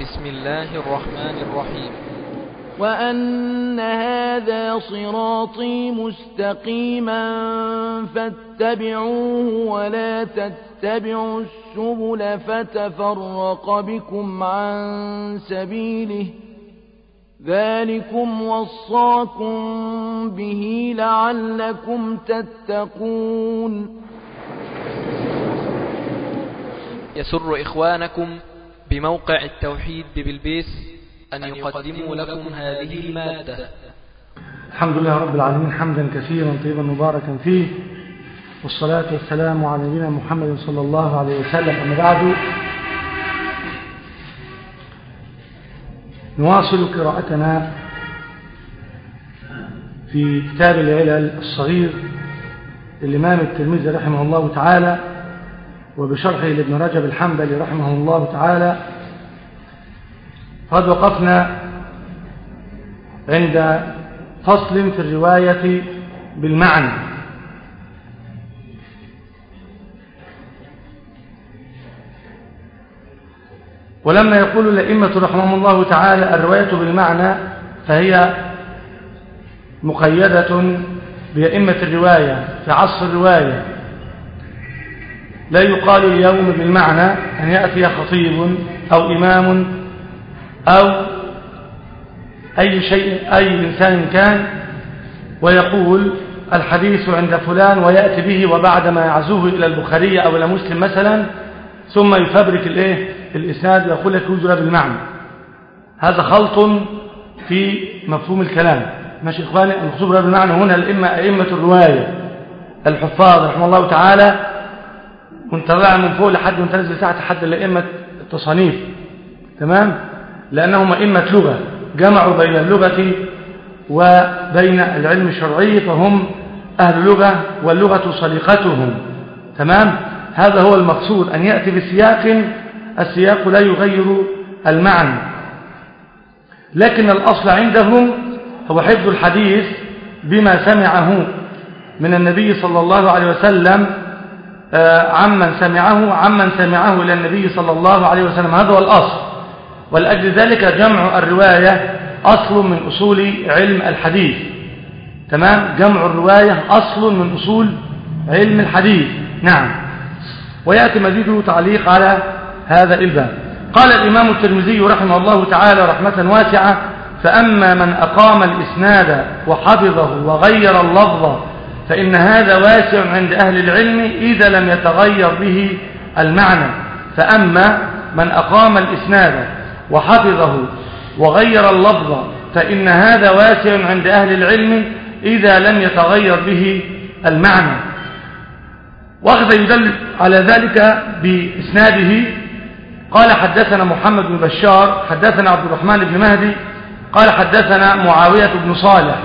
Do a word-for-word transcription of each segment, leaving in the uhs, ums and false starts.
بسم الله الرحمن الرحيم. وأن هذا صراطي مستقيما فاتبعوه ولا تتبعوا السبل فتفرق بكم عن سبيله ذلكم وصاكم به لعلكم تتقون. يسر إخوانكم بموقع التوحيد ببلبيس أن يقدموا لكم هذه المادة. الحمد لله رب العالمين حمدا كثيرا طيبا مباركا فيه، والصلاة والسلام على نبينا محمد صلى الله عليه وسلم. أما بعد، نواصل قراءتنا في كتاب العلل الصغير للإمام الترمذي رحمه الله تعالى، وبشرحه لابن رجب الحنبلي رحمه الله تعالى. قد وقفنا عند فصل في الرواية بالمعنى، ولما يقول الأئمة رحمهم الله تعالى الرواية بالمعنى فهي مقيدة بأئمة الرواية في عصر الرواية. لا يقال اليوم بالمعنى أن يأتي خطيب أو إمام أو أي شيء أي إنسان كان ويقول الحديث عند فلان ويأتي به، وبعدما يعزوه إلى البخاري أو إلى مسلم مثلا ثم يفبرك الإيه الإسناد ويقول لك يجرى بالمعنى. هذا خلط في مفهوم الكلام. ماشي إخواني، المقصود بالمعنى هنا الأئمة أئمة الرواية الحفاظ رحمه الله تعالى، وانت طالع من فوق لحد وانت نزل تحت حد الأئمة التصانيف، تمام؟ لأنهم أئمة لغة جمعوا بين اللغة وبين العلم الشرعي، فهم أهل لغة واللغة صديقتهم، تمام؟ هذا هو المقصود، أن يأتي بسياق السياق لا يغير المعنى. لكن الأصل عندهم هو حفظ الحديث بما سمعه من النبي صلى الله عليه وسلم عمن سمعه عمن سمعه إلى النبي صلى الله عليه وسلم. هذا هو الأصل، ولأجل ذلك جمع الرواية أصل من أصول علم الحديث، تمام؟ جمع الرواية أصل من أصول علم الحديث، نعم. ويأتي مزيد تعليق على هذا الباب. قال الإمام الترمذي رحمه الله تعالى رحمة واسعة: فأما من أقام الإسناد وحفظه وغير اللفظ فإن هذا واسع عند أهل العلم إذا لم يتغير به المعنى. فأما من أقام الإسناد وحفظه وغير اللفظ فإن هذا واسع عند أهل العلم إذا لم يتغير به المعنى. وأخذ يدل على ذلك بإسناده. قال حدثنا محمد بن بشار حدثنا عبد الرحمن بن مهدي قال حدثنا معاوية بن صالح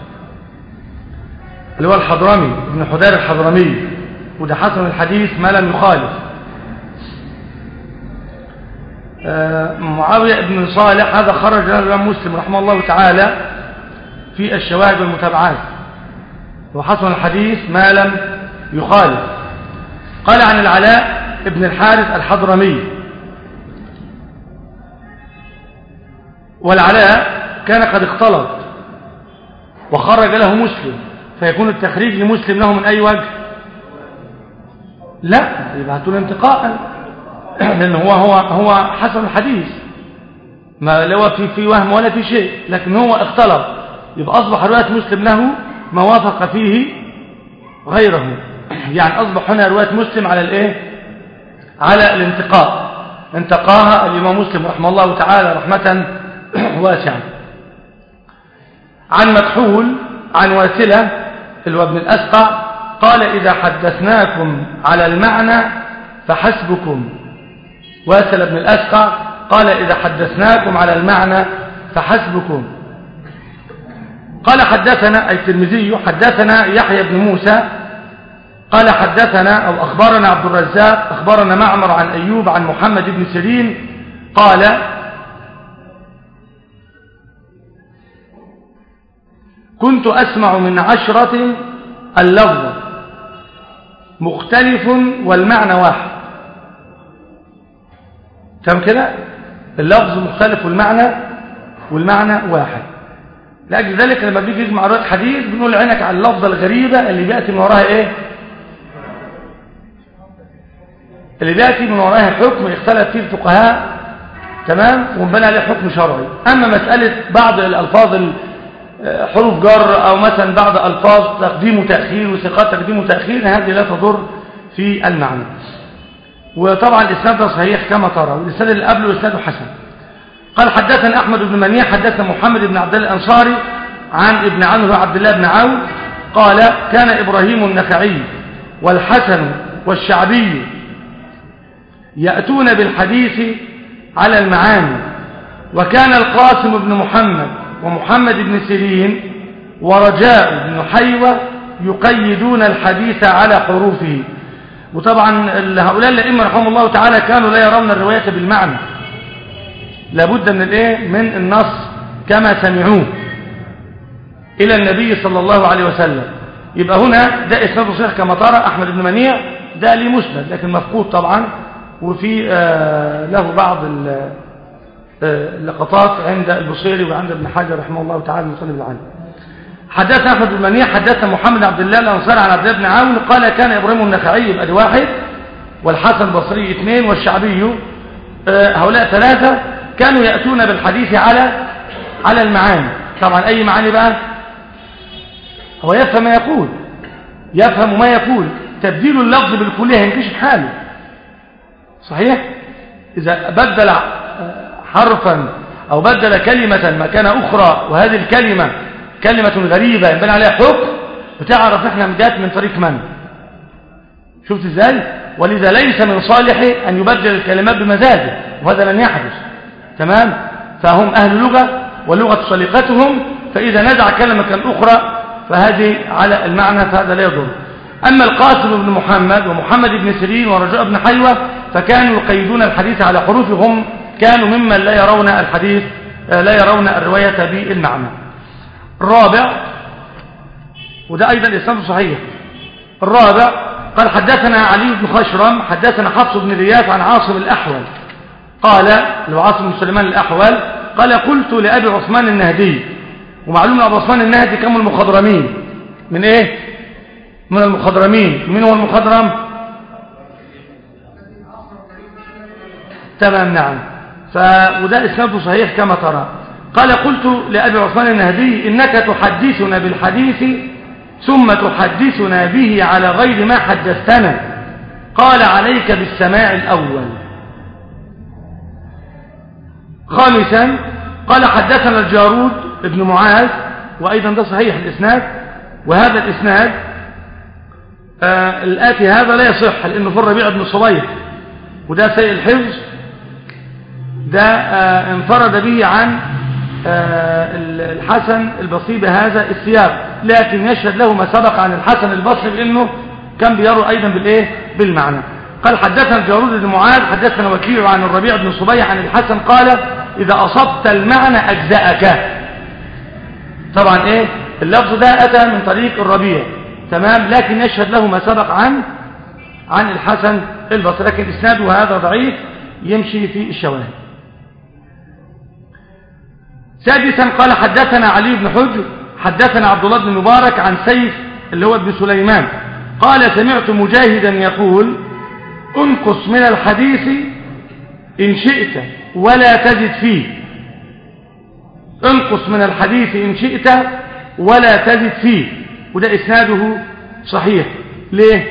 اللي هو الحضرمي ابن حدار الحضرمي، وده حسن الحديث ما لم يخالف. معاوية بن صالح هذا خرج له الإمام مسلم رحمه الله تعالى في الشواهد والمتابعات، وحسن الحديث ما لم يخالف. قال عن العلاء ابن الحارث الحضرمي، والعلاء كان قد اختلط وخرج له مسلم، فيكون التخريج لمسلم له من أي وجه؟ لا، يبقى هتقول انتقاء، لأنه هو هو هو حسن الحديث، ما لو في في وهم ولا في شيء، لكن هو اختلط، يبقى أصبح رواية مسلم له ما وافق فيه غيره. يعني أصبح هنا رواية مسلم على الإيه؟ على الانتقاء، انتقاها الإمام مسلم رحمه الله تعالى رحمة واسعة. عن مكحول عن واسلة اللي هو ابن الأسقع قال: إذا حدثناكم على المعنى فحسبكم. واسلة ابن الأسقع قال: إذا حدثناكم على المعنى فحسبكم. قال حدثنا أي الترمذي حدثنا يحيى بن موسى قال حدثنا أو أخبرنا عبد الرزاق أخبرنا معمر عن أيوب عن محمد بن سيرين قال: كنت أسمع من عشرة اللفظ مختلف والمعنى واحد. تمام كده؟ اللفظ مختلف والمعنى والمعنى واحد. لأجل ذلك لما بيجي يجمع رواية حديث بنقول عينك على اللفظة الغريبة اللي بيأتي من وراها إيه؟ اللي بيأتي من وراها حكم اختلف فيه الفقهاء، تمام، ومبنى عليه حكم شرعي. أما مسألة بعض الألفاظ حروف جر أو مثلا بعض ألفاظ تقديم وتأخير وثقات تقديم وتأخير، هذه لا تضر في المعنى. وطبعا الإسناد ده صحيح كما ترى، والإسناد اللي قبله إسناده حسن. قال حدثنا أحمد بن منيع حدثنا محمد بن عبد الله الأنصاري عن ابن عمرو عبد الله بن عون قال كان إبراهيم النخعي والحسن والشعبي يأتون بالحديث على المعاني، وكان القاسم بن محمد ومحمد بن سيرين ورجاء بن حيوة يقيدون الحديث على حروفه. وطبعا هؤلاء الأئمة رحمهم الله تعالى كانوا لا يرون الرواية بالمعنى، لابد من الايه من النص كما سمعوه الى النبي صلى الله عليه وسلم. يبقى هنا ده اسناد صحيح كما ترى. احمد بن منيع ده ليه مسند لكن مفقود طبعا، وفي آه له بعض اللقطات عند البصيري وعند ابن حجر رحمه الله تعالى المصنف العالم. حدثنا احمد بن منيع حدثنا محمد عبد الله الانصاري عن عبد الله بن عون قال كان ابراهيم النخعي يبقى واحد، والحسن البصري اثنين، والشعبي آه هؤلاء ثلاثه كانوا يأتون بالحديث على على المعاني. طبعا أي معاني بقى؟ هو يفهم ما يقول، يفهم ما يقول. تبديل اللفظ بالكلية ينكشف حاله، صحيح؟ إذا بدل حرفا أو بدل كلمة مكان أخرى وهذه الكلمة كلمة غريبة ينبني عليها حكم، بتعرف احنا جات من طريق من. شفت ازاي؟ ولذا ليس من صالحه أن يبدل الكلمات بمزاجه، وهذا لن يحدث، تمام. فهم أهل لغة واللغة سليقتهم، فإذا نزع كلمة أخرى فهذه على المعنى فهذا لا يضر. أما القاسم بن محمد ومحمد بن سيرين ورجاء بن حيوة فكانوا يقيدون الحديث على حروفهم، كانوا ممن لا يرون الحديث لا يرون الرواية بالمعنى. الرابع، وده أيضا إسناد صحيح. الرابع قال حدثنا علي بن خشرم حدثنا حفص بن غياث عن عاصم الأحول قال لو عاصم بن سليمان الأحول قال قلت لأبي عثمان النهدي، ومعلوم أبو عثمان النهدي كم المخضرمين من إيه؟ من المخضرمين. من هو المخضرم؟ تمام، نعم. ف... وده إسناده صحيح كما ترى. قال قلت لأبي عثمان النهدي إنك تحدثنا بالحديث ثم تحدثنا به على غير ما حدثتنا، قال عليك بالسماع الأول. خامسا قال حدثنا الجارود ابن معاذ، وأيضا ده صحيح الإسناد، وهذا الإسناد آه الآتي هذا لا يصح لأنه في الربيع بن صبيح، وده سيء الحفظ، ده آه انفرد به عن آه الحسن البصري بهذا السياق، لكن يشهد له ما سبق عن الحسن البصري بأنه كان بيروي أيضا بالإيه؟ بالمعنى. قال حدثنا الجارود بن معاذ حدثنا وكيع عن الربيع بن صبيح عن الحسن قال إذا أصبت المعنى أجزأك. طبعا إيه اللفظ ده أتى من طريق الربيع، تمام، لكن يشهد له ما سبق عن عن الحسن البصري، لكن إسناده هذا ضعيف يمشي في الشواهد. سادسا قال حدثنا علي بن حجر حدثنا عبد الله بن مبارك عن سيف اللي هو ابن سليمان قال سمعت مجاهدا يقول انقص من الحديث إن شئت ولا تزد فيه. انقص من الحديث إن شئت ولا تزد فيه، وده إسناده صحيح. ليه؟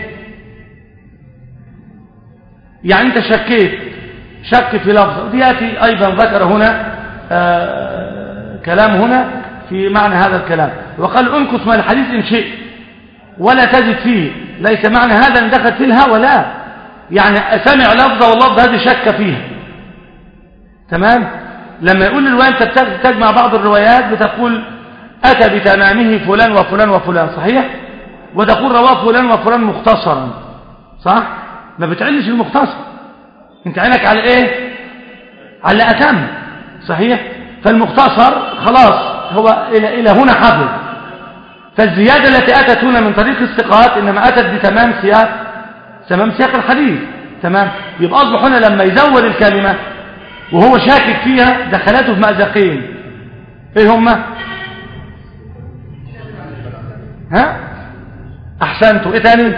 يعني أنت شكيت شك في لفظ، ودياتي أيضا ذكر هنا آه كلام هنا في معنى هذا الكلام، وقال انقص من الحديث إن شئت ولا تزد فيه، ليس معنى هذا أن دخل فيه الهوى، لا، يعني سمع لفظة واللفظ هذه شك فيها، تمام. لما يقول الرواية أنت تجمع بعض الروايات بتقول أتى بتمامه فلان وفلان وفلان، صحيح، وتقول رواه فلان وفلان مختصرا، صح، ما بتعلش المختصر، انت عينك على ايه؟ على أتم، صحيح. فالمختصر خلاص هو إلى, إلى هنا حفظ، فالزيادة التي أتت هنا من طريق الثقات إنما أتت بتمام سياق تمام سياق الحديث، تمام. يبقى أصبح هنا لما يزود الكلمة وهو شاكك فيها دخلته في مأزقين. ايه هما؟ ها احسنتوا. ايه تاني؟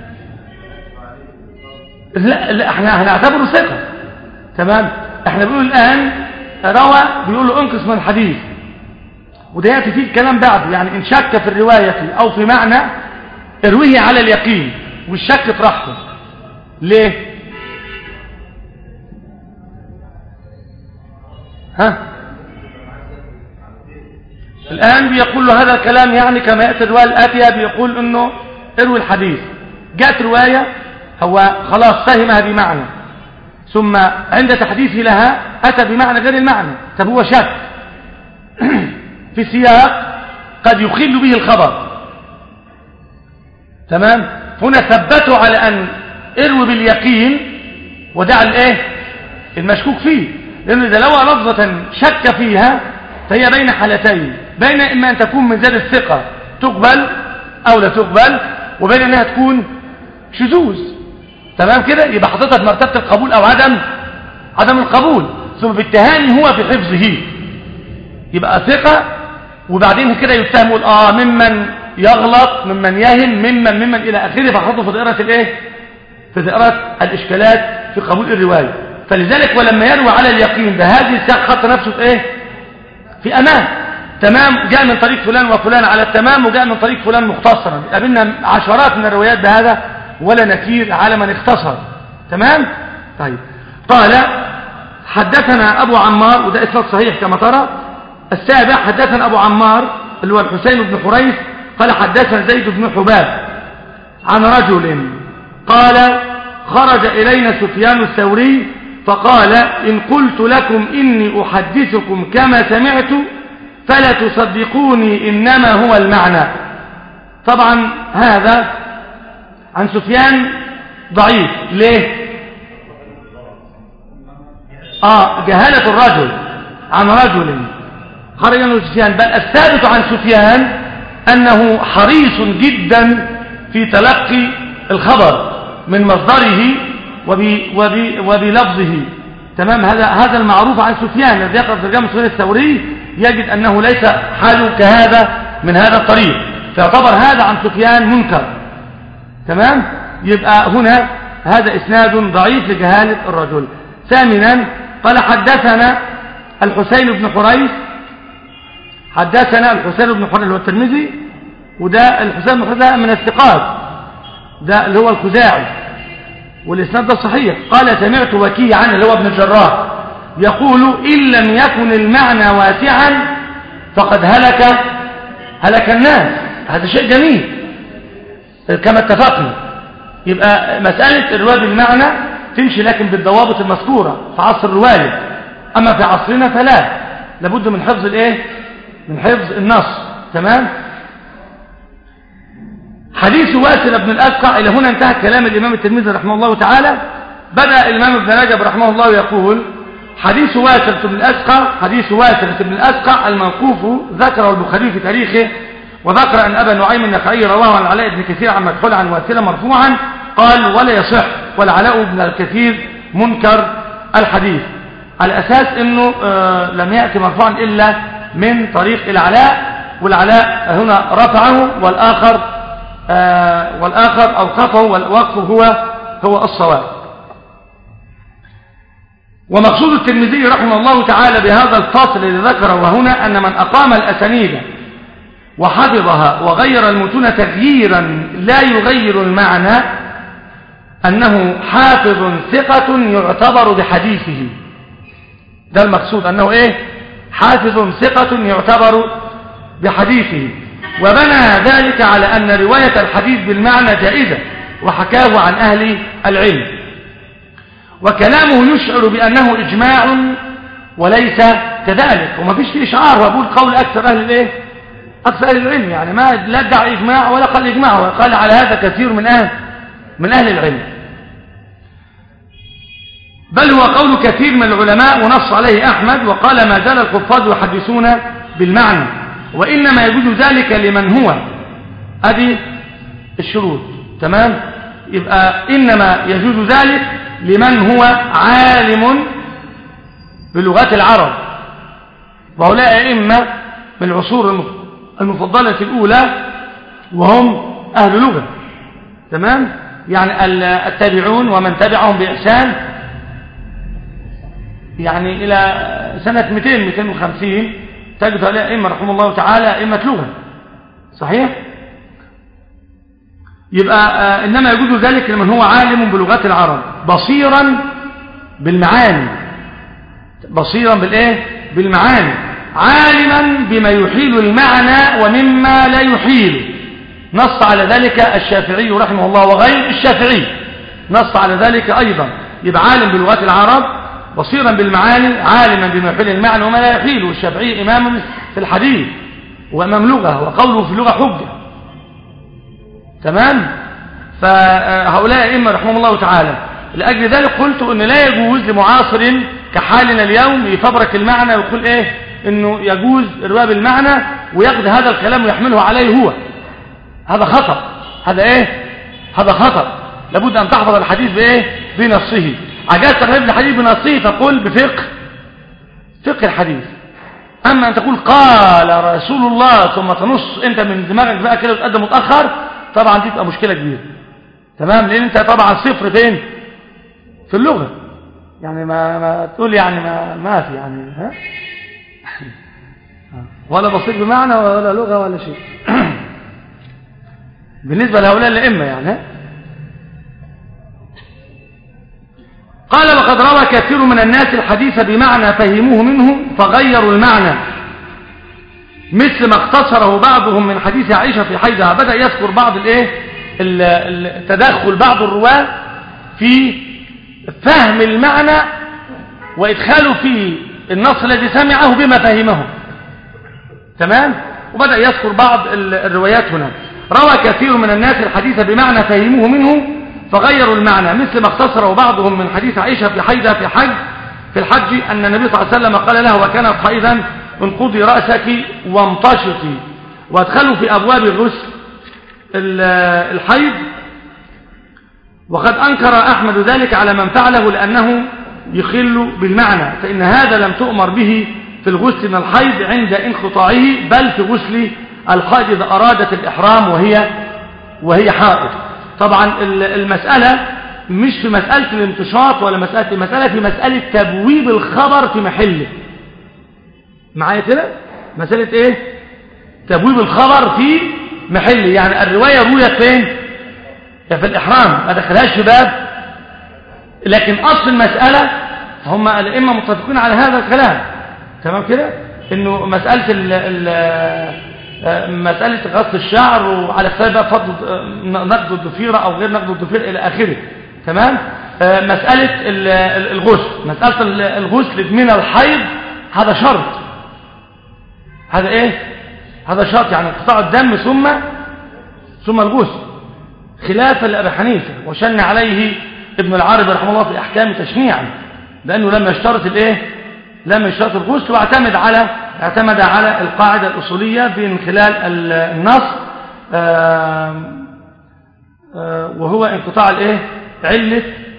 لا, لا احنا هنعتبره ثقة. تمام. احنا بنقول الان روى، بيقول له انقص من الحديث، وده ياتي فيه الكلام بعده. يعني ان شك في الرواية او في معنى ارويه على اليقين، والشك في راحته. ليه؟ ها الآن بيقول له هذا الكلام، يعني كما يأتي الرواية الآتية بيقول انه اروي الحديث. جاءت رواية هو خلاص فهمها بمعنى، ثم عند تحديثه لها أتى بمعنى غير المعنى. طب هو شك في سياق قد يخل به الخبر. تمام. هنا ثبتوا على أن اروي باليقين ودع الايه المشكوك فيه، لأنه إذا لو لفظة شك فيها فهي بين حالتين، بين إما أن تكون من ذات الثقة تقبل أو لا تقبل، وبين أنها تكون شذوذ. تمام كده. يبقى حطيتها في مرتبة القبول أو عدم عدم القبول، ثم بالتهاني هو في حفظه يبقى ثقة، وبعدين كده يتهم يقول آه ممن يغلط، ممن يهم، ممن ممن إلى آخره، فحطه في دائرة الإيه؟ في دائرة الإشكالات في قبول الرواية. فلذلك ولما يروي على اليقين بهذه الساق خط نفسه في إيه؟ في أمان. تمام. جاء من طريق فلان وفلان على التمام، وجاء من طريق فلان مختصرا. قابلنا عشرات من الروايات بهذا ولا نكير على من اختصر. تمام. طيب. قال حدثنا أبو عمار، وده إسناد صحيح كما ترى. السابع حدثنا أبو عمار اللي هو الحسين بن حريث قال حدثنا زيد بن حباب عن رجل قال خرج إلينا سفيان الثوري فقال إن قلت لكم إني أحدثكم كما سمعت فلا تصدقوني إنما هو المعنى. طبعا هذا عن سفيان ضعيف. ليه؟ آه جهالة الرجل عن رجل خرج إلينا سفيان. بل الثابت عن سفيان أنه حريص جدا في تلقي الخبر من مصدره وبلفظه. تمام. هذا هذا المعروف عن سفيان. الذي يقرأ ترجمة سفيان الثوري يجد أنه ليس حاله كهذا من هذا الطريق، فيعتبر هذا عن سفيان منكر. تمام. يبقى هنا هذا إسناد ضعيف لجهالة الرجل. ثامنا قال حدثنا الحسين بن حريث. حدثنا الحسين بن حريث اللي هو الترمذي، وده الحسين بن حريث من الثقات، ده اللي هو الخزاعي، والإسناد ده صحيح. قال سمعت وكيعا اللي هو ابن الجراح يقول إن لم يكن المعنى واسعا فقد هلك هلك الناس. هذا شيء جميل كما اتفقنا. يبقى مسألة الرواية بالمعنى تمشي لكن بالضوابط المذكورة في عصر الرواية، أما في عصرنا فلا، لابد من حفظ الايه من حفظ النص. تمام. حديث واسل بن الأسقع. إلى هنا انتهى كلام الإمام الترمذي رحمه الله تعالى. بدأ الإمام ابن رجب رحمه الله يقول حديث واسل بن الأسقع حديث واسل بن الأسقع الموقوف ذكره البخاري في تاريخه، وذكر أن أبا نعيم النخعي رواه عن علاء بن كثير عن مكحول عن واسل مرفوعا قال ولا يصح، والعلاء بن الكثير منكر الحديث، على أساس أنه آه لم يأتي مرفوعا إلا من طريق العلاء، والعلاء هنا رفعه والآخر آه والآخر أوقفه، والوقف هو هو الصواب. ومقصود الترمذي رحمه الله تعالى بهذا الفصل الذي ذكره وهنا أن من أقام الأسانيد وحفظها وغير المتون تغييرا لا يغير المعنى أنه حافظ ثقة يعتبر بحديثه. ده المقصود، أنه إيه؟ حافظ ثقة يعتبر بحديثه. وبنى ذلك على أن رواية الحديث بالمعنى جائزة، وحكاه عن أهل العلم، وكلامه يشعر بأنه إجماع وليس كذلك، وما فيش فيه إشعار، وأقول قول أكثر أهل الإيه؟ أكثر أهل العلم، يعني ما لا ادعى إجماع ولا قال إجماع، وقال على هذا كثير من أهل من أهل العلم، بل هو قول كثير من العلماء ونص عليه أحمد، وقال ما زال الحفاظ يحدثون بالمعنى، وإنما يجوز ذلك لمن هو هذه الشروط. تمام. يبقى إنما يجوز ذلك لمن هو عالم بلغات العرب، وهؤلاء أئمة من العصور المفضلة الأولى وهم أهل لغة. تمام؟ يعني التابعون ومن تبعهم بإحسان يعني إلى سنة مئتين مئتين وخمسين تجد هؤلاء أئمة رحمه الله تعالى أئمة لغة. صحيح؟ يبقى إنما يجوز ذلك لمن هو عالم بلغات العرب بصيرا بالمعاني، بصيرا بالإيه؟ بالمعاني، عالما بما يحيل المعنى ومما لا يحيل. نص على ذلك الشافعي رحمه الله وغير الشافعي نص على ذلك أيضا. يبقى عالم بلغات العرب بصيرا بالمعاني عالما بما يحيل المعنى وما لا يحيل. والشافعي إمام في الحديث وإمام لغة وقوله في اللغة حجة. تمام؟ فهؤلاء أئمة رحمهم الله تعالى. لأجل ذلك قلت أن لا يجوز لمعاصر كحالنا اليوم يفبرك المعنى ويقول إيه إنه يجوز إرباب المعنى ويأخذ هذا الكلام ويحمله عليه هو. هذا خطأ. هذا إيه؟ هذا خطأ. لابد أن تحفظ الحديث بإيه؟ بنصه. عجزت تحفظ الحديث بنصه فقل بفقه فقه الحديث. أما أن تقول قال رسول الله ثم تنص أنت من دماغك بقى كده وتقدم متأخر، طبعا دي تبقى مشكلة كبيرة. تمام؟ لأن أنت طبعا صفر فين؟ في اللغة. يعني ما, ما تقول يعني ما, ما في يعني ها؟ ولا بسيط بمعنى ولا لغة ولا شيء. بالنسبة لهؤلاء الأئمة يعني. قال وقد روى كثير من الناس الحديث بمعنى فهموه منه فغيروا المعنى، مثل ما اختصره بعضهم من حديث عائشة في حيضها. بدأ يذكر بعض الايه التدخل بعض الرواة في فهم المعنى وإدخاله في النص الذي سمعه بما فهمه. تمام؟ وبدأ يذكر بعض الروايات هنا. روى كثير من الناس الحديث بمعنى فهموه منه فغيروا المعنى، مثل ما اختصره بعضهم من حديث عائشة في حيضها في حج في الحج أن النبي صلى الله عليه وسلم قال له وكانت حيضا انقضي رأسك وامتشطي، وادخلوا في أبواب غسل الحيض. وقد أنكر أحمد ذلك على من فعله لأنه يخل بالمعنى، فإن هذا لم تؤمر به في الغسل من الحيض عند انقطاعه، بل في غسل الحيض إذا أرادت الإحرام وهي وهي حائض. طبعا المسألة مش في مسألة الانتشاط ولا مسألة المسألة في مسألة تبويب الخبر في محله. معايا كده؟ مسألة ايه؟ تبويب الخبر في محله. يعني الرواية رويت فين؟ في الإحرام، ما دخلهاش في باب، لكن أصل المسألة هم الأئمة متفقين على هذا الكلام. تمام كده؟ إنه مسألة ال ال مسألة غسل الشعر وعلى السبب فضل نقض الضفيرة أو غير نقض الضفيرة إلى آخره. تمام؟ مسألة الغسل، مسألة الغسل من الحيض هذا شرط. هذا إيه؟ هذا شرط، يعني انقطاع الدم ثم ثم الغسل، خلافا لأبي حنيفة وشن عليه ابن العربي رحمه الله في أحكام تشنيعا، لأنه لم يشترط الإيه؟ لم يشترط الغسل، واعتمد على اعتمد على القاعدة الأصولية من خلال النص آآ آآ وهو انقطاع الايه علة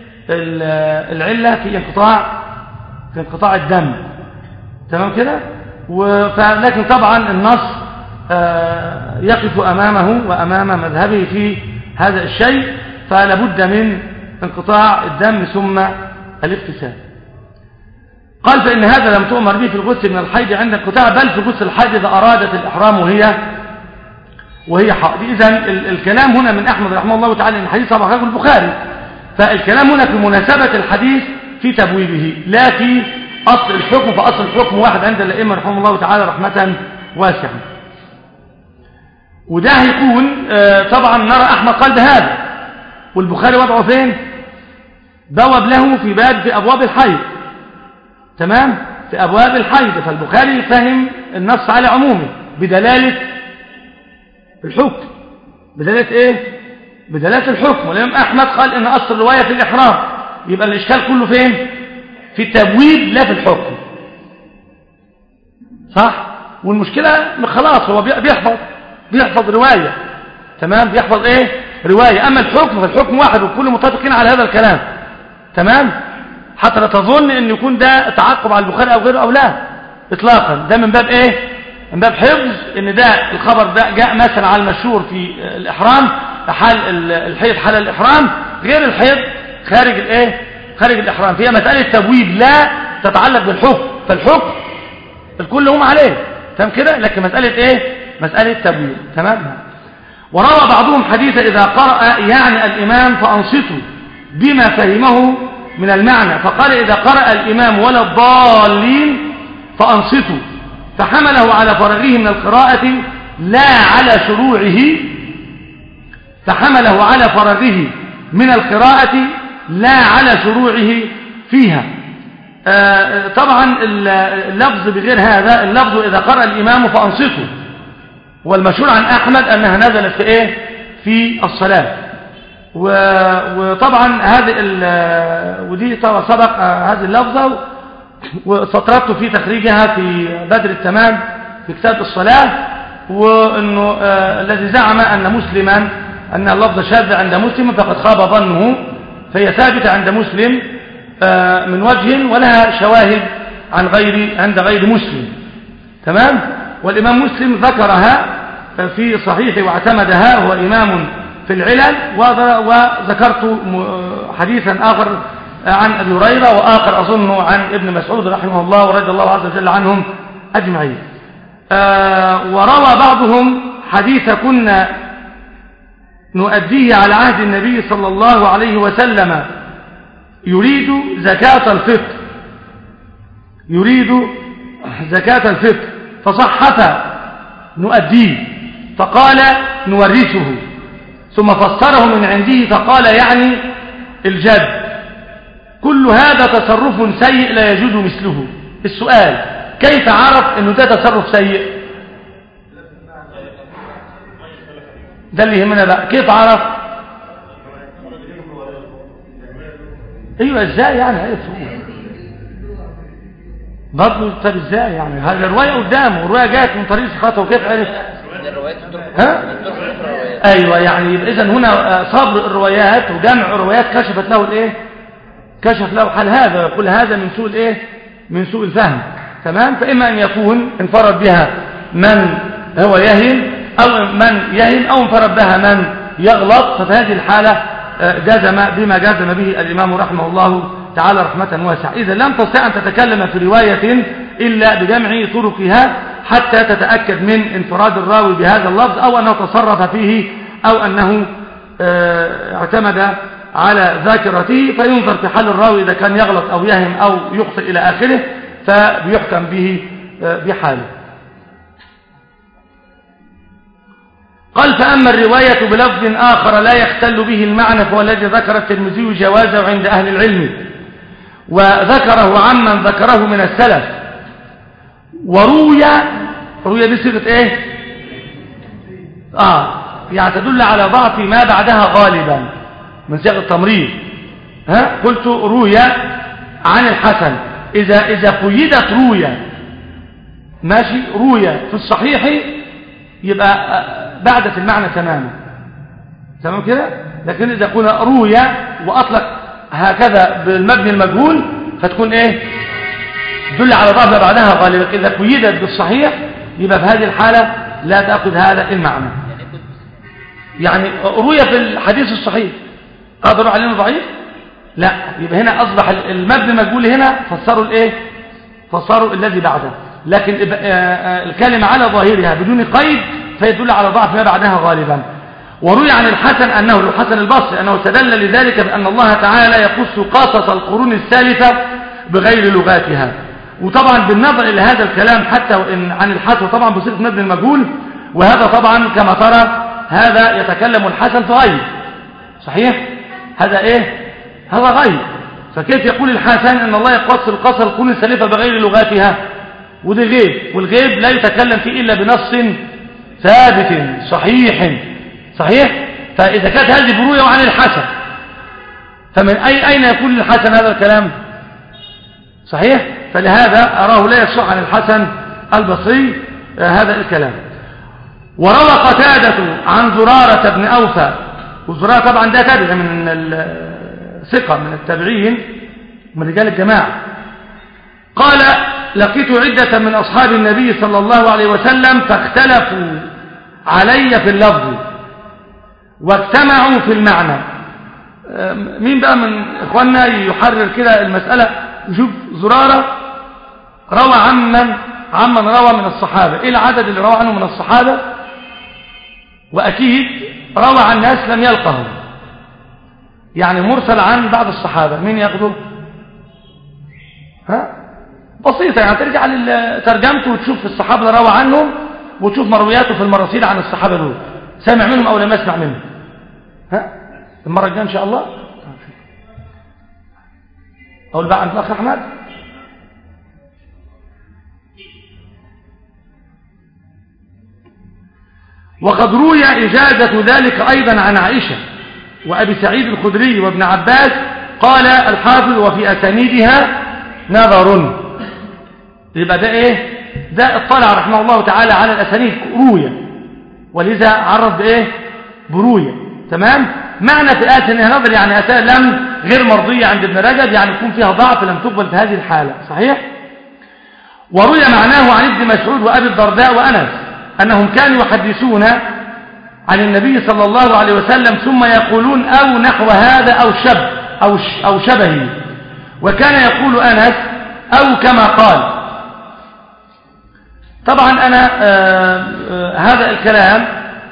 العلة في انقطاع في انقطاع الدم. تمام كده؟ لكن طبعا النص يقف أمامه وأمام مذهبه في هذا الشيء، فلا بد من انقطاع الدم ثم الاغتسال. قال فإن هذا لم تؤمر به في الغسل من الحيض عند انقطاع، بل في غسل الحيض إذا أرادت الإحرام وهي وهي حائض. إذن الكلام هنا من أحمد رحمه الله تعالى إن الحديث صحيح البخاري، فالكلام هنا في مناسبة الحديث في تبويبه لا في أصل الحكم، فأصل الحكم واحد عند الأئمة رحمه الله تعالى رحمة واسعة. وده هيكون طبعا نرى أحمد قال بهذا، والبخاري وضعه فين؟ بوب له في باب في أبواب الحيض. تمام؟ في أبواب الحيض، فالبخاري فهم النص على عمومه بدلالة الحكم، بدلالة ايه؟ بدلالة الحكم. والإمام أحمد قال إن أصل الرواية في الإحرام، يبقى الإشكال كله فين؟ في التبويب لا في الحكم. صح؟ والمشكلة خلاص هو بيحفظ بيحفظ رواية. تمام؟ بيحفظ ايه؟ رواية. أما الحكم فالحكم واحد وكل متفقين على هذا الكلام. تمام؟ حتى لا تظن ان يكون ده تعقب على البخاري او غيره او لا اطلاقا. ده من باب ايه؟ من باب حفظ ان ده الخبر ده جاء مثلا على المشهور في الاحرام حال الحيض حال الاحرام غير الحيض خارج الايه خارج الاحرام. فيها مساله تبويب لا تتعلق بالحكم، فالحكم الكل هم عليه تمام كده، لكن مساله ايه؟ مساله تبويب. تمام. وروى بعضهم حديث اذا قرأ يعني الامام فانصتوا بما فهمه من المعنى، فقال اذا قرأ الامام ولا الضالين فانصتوا، فحمله على فرغه من القراءة لا على شروعه فحمله على فرغه من القراءة لا على شروعه فيها. آه طبعا اللفظ بغير هذا، اللفظ إذا قرأ الإمام فأنصتوا، والمشهور عن أحمد أنها نزلت في إيه؟ في الصلاة. وطبعا هذه ودي طبعا سبق هذه اللفظة وسطرت في تخريجها في بدر التمام في كتاب الصلاة، وأنه آه الذي زعم أن مسلما أن اللفظ شاذ عند مسلم فقد خاب ظنه، فهي ثابتة عند مسلم آه من وجه ولها شواهد عن غير عند غير مسلم. تمام. والإمام مسلم ذكرها في صحيحه واعتمدها، هو إمام في العلل. وذكرت حديثا آخر عن أبي هريرة وآخر أظنه عن ابن مسعود رحمه الله ورضي الله عز وجل عنهم أجمعين. آه وروى بعضهم حديث كنا نؤديه على عهد النبي صلى الله عليه وسلم يريد زكاة الفطر يريد زكاة الفطر فصحف نؤديه فقال نورثه، ثم فسره من عنده فقال يعني الجد. كل هذا تصرف سيء لا يجوز مثله. السؤال كيف عرف انه ده تصرف سيء؟ ده اللي يهمنا بقى، كيف عرف؟ ايوه ازاي يعني عرفه برضه؟ طب ازاي يعني؟ هذا الروايه قدامه والروايه جاءت من طريق ثقته، وكيف عرف؟ ها؟ ايوه يعني اذا هنا صبر الروايات وجمع الروايات كشفت له الايه؟ كشف له حال هذا، ويقول هذا من سوء الايه؟ من سوء الفهم. تمام. فاما ان يكون انفرد بها من هو يهم او من يهم او انفرد بها من يغلط، ففي هذه الحاله جزم بما جزم به الامام رحمه الله تعالى رحمه واسعه. اذا لم تستطع ان تتكلم في روايه الا بجمع طرقها حتى تتاكد من انفراد الراوي بهذا اللفظ، او انه تصرف فيه، او انه اعتمد على ذاكرته، فينظر في حال الراوي إذا كان يغلط أو يهم أو يخطئ إلى آخره فبيحكم به بحاله. قال فأما الرواية بلفظ آخر لا يختل به المعنى فهو الذي ذكر الترمذي جوازه عند أهل العلم، وذكره عمن ذكره من السلف. وروي روي دي صيغة ايه؟ اه يعني تدل على ضعف ما بعدها غالبا من صيغ التمريض. ها قلت روي عن الحسن، إذا إذا قيدت روي ماشي روي في الصحيح يبقى بعدت المعنى تماما، تمام كده. لكن إذا قلنا روي وأطلق هكذا بالمبني المجهول فتكون إيه؟ تدل على ضعف ما بعدها غالبا. إذا قيدت بالصحيح يبقى في هذه الحالة لا تأخذ هذا المعنى. يعني روي في الحديث الصحيح قادروا عليه ضعيف؟ لا، يبقى هنا أصبح المبني المجهول هنا فسروا الإيه؟ فسروا الذي بعده. لكن الكلمة على ظاهرها بدون قيد فيدل على ضعف ما بعدها غالبا. وروي عن الحسن أنه الحسن البصري أنه استدل لذلك بأن الله تعالى يقص قصص القرون السالفة بغير لغاتها. وطبعا بالنظر إلى هذا الكلام حتى وإن عن الحسن طبعا بصيغة مبني المجهول، وهذا طبعا كما ترى هذا يتكلم الحسن في غيب صحيح، هذا إيه؟ هذا غيب. فكيف يقول الحسن أن الله يقص القصص القرون السالفة بغير لغاتها؟ وده غيب، والغيب لا يتكلم فيه إلا بنص ثابت صحيح صحيح. فإذا كانت هذه بروية عن الحسن فمن أي أين يكون الحسن هذا الكلام؟ صحيح. فلهذا أراه لا يصح عن الحسن البصري هذا الكلام. وروى قتادة عن زرارة بن أوفى، وزرارة طبعا ده تابع من الثقة من التابعين، من رجال الجماعة. قال لقيت عدة من أصحاب النبي صلى الله عليه وسلم فاختلفوا علي في اللفظ واجتمعوا في المعنى. مين بقى من إخواننا يحرر كده المسألة؟ يشوف زرارة روى عمن عمن روى من الصحابة، إيه العدد اللي روى عنه من الصحابة؟ وأكيد روى عن ناس لم يلقهم، يعني مرسل عن بعض الصحابة، مين ياخده؟ ها؟ بسيطة، يعني ترجع لترجمته وتشوف الصحابة اللي روى عنهم وتشوف مروياته في المراسيل عن الصحابة دول، سامع منهم أو لم يسمع منهم. ها؟ المرة الجاية إن شاء الله أقول بقى عند الأخ أحمد. وقد روي إجازة ذلك أيضا عن عائشة وأبي سعيد الخدري وابن عباس. قال الحافظ وفي أسانيدها نظر. يبقى ده إيه؟ ده اطلع رحمه الله تعالى على الأسانيد روية، ولذا عرض بإيه؟ بروية. تمام؟ معنى في آية أنها نظر يعني أساء لم غير مرضية عند ابن رجب، يعني يكون فيها ضعف لم تقبل في هذه الحالة. صحيح؟ وروي معناه عن ابن مسعود وأبي الدرداء وأنس أنهم كانوا يحدثون عن النبي صلى الله عليه وسلم ثم يقولون أو نحو هذا أو شب أو, أو شبهه، وكان يقول أنس أو كما قال. طبعا أنا آآ آآ هذا الكلام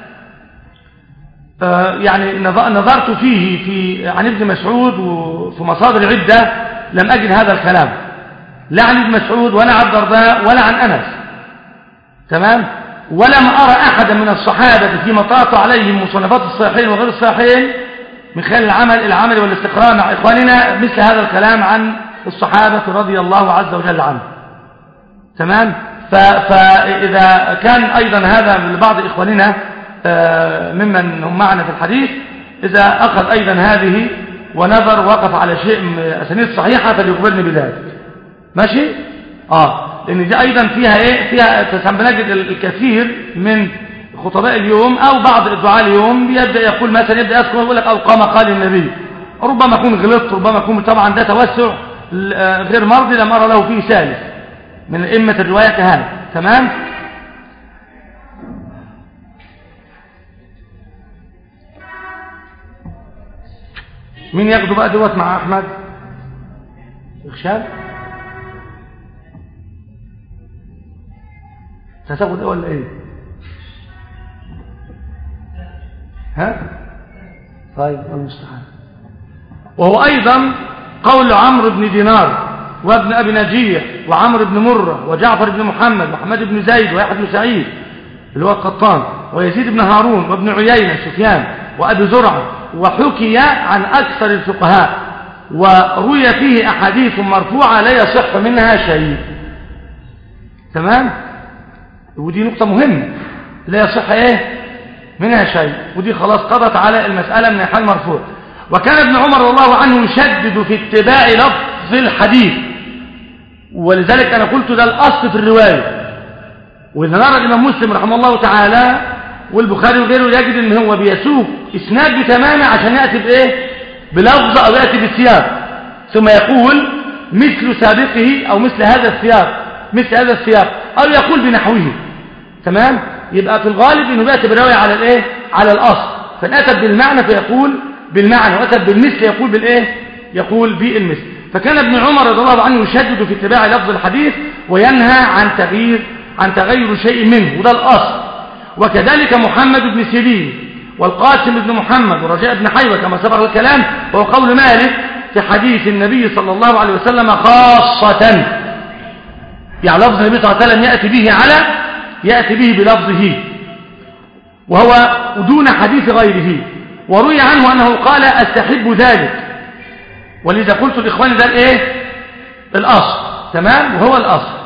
يعني نظرت فيه في عن ابن مسعود وفي مصادر عدة لم أجد هذا الكلام، لا عن ابن مسعود ولا عن الدرداء ولا عن أنس. تمام؟ ولم أرى أحدا من الصحابة فيما طرأت عليهم مصنفات الصحيحين وغير الصحيحين من خلال العمل العمل والاستقراء مع إخواننا مثل هذا الكلام عن الصحابة رضي الله عز وجل عنهم. تمام؟ فإذا كان أيضا هذا لبعض إخواننا ممن هم معنا في الحديث، إذا أخذ أيضا هذه ونظر وقف على شيء من أسانيد صحيحة فليخبرني بذلك. ماشي؟ آه لأن دي أيضا فيها إيه؟ فيها بنجد الكثير من خطباء اليوم أو بعض الدعاء اليوم يبدأ يقول مثلا يبدأ يذكر يقول لك أو قام قال النبي، ربما يكون غلط، ربما يكون طبعا ده توسع غير مرضي لم أرى له فيه ثالث من أئمة الرواية كهذا. تمام؟ مين ياخده بقى دوت مع أحمد؟ إخشاب؟ هتاخد ايه ولا ايه؟ ها؟ طيب المستعان. وهو أيضا قول عمرو بن دينار وابن أبي نجيح وعمرو بن مرة وجعفر بن محمد ومحمد بن زيد ويحيى بن سعيد اللي هو القطان ويزيد بن هارون وابن عيينة سفيان وأبي زرعة، وحكي عن أكثر الفقهاء وروي فيه أحاديث مرفوعة لا يصح منها شيء. تمام؟ ودي نقطة مهمة، لا يصح ايه منها شيء، ودي خلاص قضت على المسألة من حال مرفوع. وكان ابن عمر رضي الله عنه يشدد في اتباع لفظ الحديث، ولذلك أنا قلت ده الأصل في الرواية. وإذا نرى الإمام مسلم رحمه الله تعالى والبخاري وغيره يجد ان هو بيسوق إسناد بتمامه عشان يأتي بإيه؟ بلفظ أو يأتي بالسياق، ثم يقول مثل سابقه أو مثل هذا السياق مثل هذا السياق أو يقول بنحوه. تمام؟ يبقى في الغالب انه بيأتي بالرواية على الايه؟ على الأصل، فإن أتى بالمعنى فيقول بالمعنى، وأتى بالمثل يقول بالايه؟ يقول بالمثل. فكان ابن عمر رضي الله عنه يشدد في اتباع لفظ الحديث وينهى عن تغيير عن تغير شيء منه، وده الأصل. وكذلك محمد بن سيرين والقاسم بن محمد ورجاء بن حيوة كما سبق الكلام، وهو قول مالك في حديث النبي صلى الله عليه وسلم خاصة، يعني لفظ النبي صلى الله عليه وسلم يأتي به على يأتي به بلفظه وهو دون حديث غيره. وروي عنه أنه قال أستحب ذلك، ولذا قلت الإخوان ده الايه؟ الأصل. تمام؟ وهو الأصل.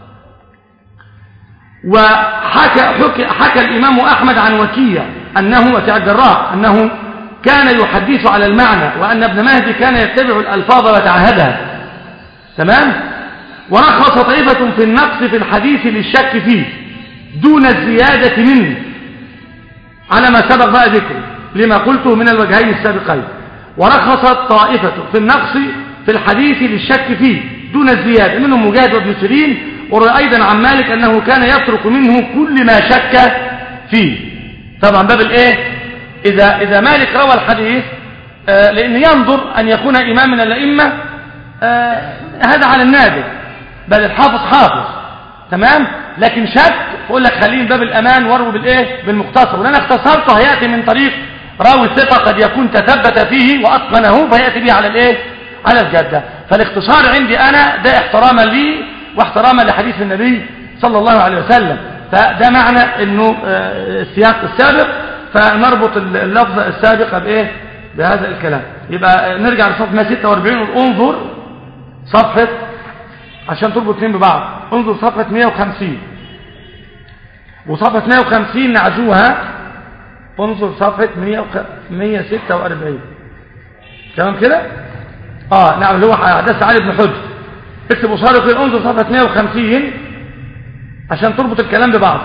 وحكى حكى, حكى الإمام أحمد عن وكيع أنه وكيع الجراح أنه كان يحدث على المعنى، وأن ابن مهدي كان يتبع الألفاظ ويتعهدها. تمام؟ ورخص طائفة في النقص في الحديث للشك فيه دون الزيادة منه على ما سبق بقى ذكره لما قلته من الوجهين السابقين. ورخصت طائفة في النقص في الحديث للشك فيه دون الزيادة، منهم مجاهد وابن سيرين. وروى أيضا عن مالك أنه كان يترك منه كل ما شك فيه. طبعا باب الإيه؟ إذا, إذا مالك روى الحديث آه لأن ينظر أن يكون إمام من الأئمة آه هذا على النادر، بل الحافظ حافظ تمام، لكن شك يقول لك خليه باب الأمان واروي بالإيه؟ بالمختصر، ولأن اختصرته هيأتي من طريق راوي ثقة قد يكون تثبت فيه وأتقنه فيأتي به على الإيه؟ على الجادة. فالاختصار عندي أنا ده احتراما لي واحتراما لحديث النبي صلى الله عليه وسلم. فده معنى انه السياق السابق، فنربط اللفظ السابق بايه؟ بهذا الكلام. يبقى نرجع لصفحه مئة وستة وأربعين انظر صفحه عشان تربط اثنين ببعض، انظر صفحه مئة وخمسين وصفحه مئة وخمسين نعزوها، انظر صفحه مئة وستة وأربعين تمام كده؟ اه نعم اللي هو حدث علي بن حجر. اكتب وصاروا كده، انظر صفحه مئة وخمسين عشان تربط الكلام ببعض.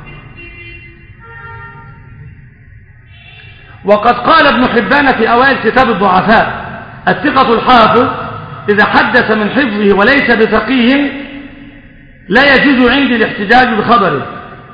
وقد قال ابن حبان في اوائل كتاب الضعفاء: الثقة الحافظ اذا حدث من حفظه وليس بفقيه لا يجوز عندي الاحتجاج بخبره،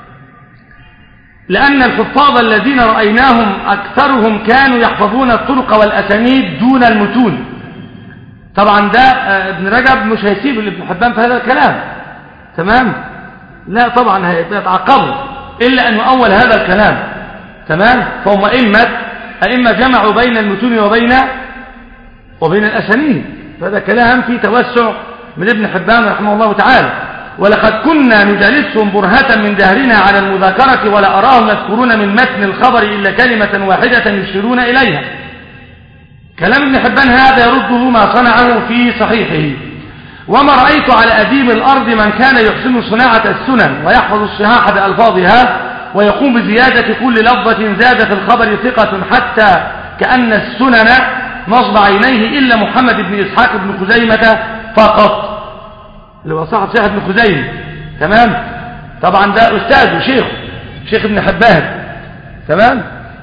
لان الحفاظ الذين رايناهم اكثرهم كانوا يحفظون الطرق والاسانيد دون المتون. طبعا ده ابن رجب مش هيسيب ابن حبان في هذا الكلام تمام، لا طبعا هيتعقبوا الا ان يؤول هذا الكلام تمام. فهم ائمه ائمه جمعوا بين المتون وبين وبين الاسانيد، فهذا كلام فيه توسع من ابن حبان رحمه الله تعالى. ولقد كنا نجالسهم برهة من دهرنا على المذاكرة ولا اراهم يذكرون من متن الخبر الا كلمه واحده يشيرون اليها. كلام ابن حبان هذا يرده ما صنعه في صحيحه. وما رأيت على أديم الأرض من كان يحسن صناعة السنن ويحفظ الصحاح بألفاظها ويقوم بزيادة كل لفظة زاد في الخبر ثقة حتى كأن السنن نصب عينيه إلا محمد بن إسحاق بن خزيمة فقط، اللي هو صاحب صحيح ابن خزيمة تمام. طبعا ده أستاذ وشيخ شيخ ابن حبان تمام.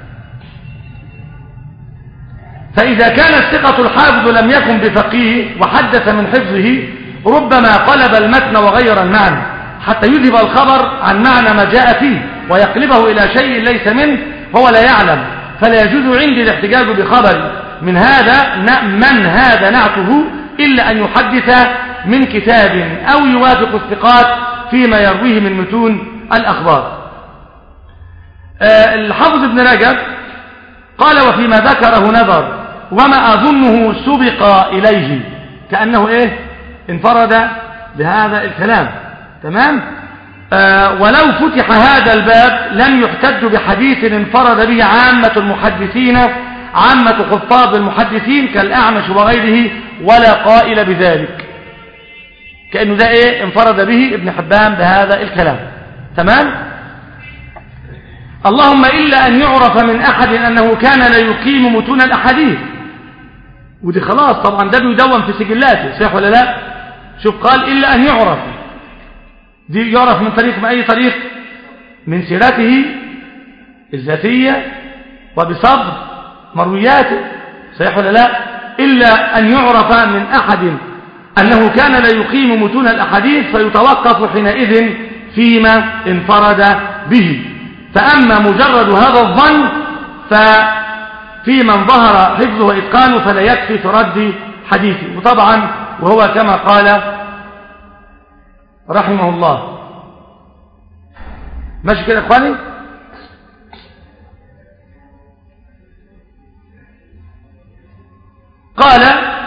فإذا كان الثقة الحافظ لم يكن بفقيه وحدث من حفظه ربما قلب المتن وغير المعنى حتى يذهب الخبر عن معنى ما جاء فيه ويقلبه إلى شيء ليس منه وهو لا يعلم، فلا يجوز عندي الاحتجاج بخبر من هذا من هذا نعته إلا أن يحدث من كتاب أو يوافق الثقات فيما يرويه من متون الأخبار. آه الحافظ ابن رجب قال: وفيما ذكره نظر وما أظنه سبق إليه، كأنه إيه؟ انفرد بهذا الكلام تمام. آه ولو فتح هذا الباب لم يحتج بحديث انفرد به عامة المحدثين عامة حفاظ المحدثين كالأعمش وغيره ولا قائل بذلك، كأنه ده إيه؟ انفرد به ابن حبان بهذا الكلام تمام. اللهم إلا أن يعرف من أحد أنه كان لا يقيم متون الأحاديث، ودي خلاص طبعا ده بيدون في سجلاته صحيح ولا لا؟ شوف قال إلا أن يعرف، دي يعرف من طريق من أي طريق؟ من سيرته الذاتية وبصبر مروياته صحيح ولا لا؟ إلا أن يعرف من أحد أنه كان لا يقيم متون الأحاديث فيتوقف حينئذ فيما انفرد به. فأما مجرد هذا الظن ففي من ظهر حفظه وإتقانه فلا يكفي في رد حديثه. وطبعا وهو كما قال رحمه الله. ماشي كده يا اخواني؟ قال: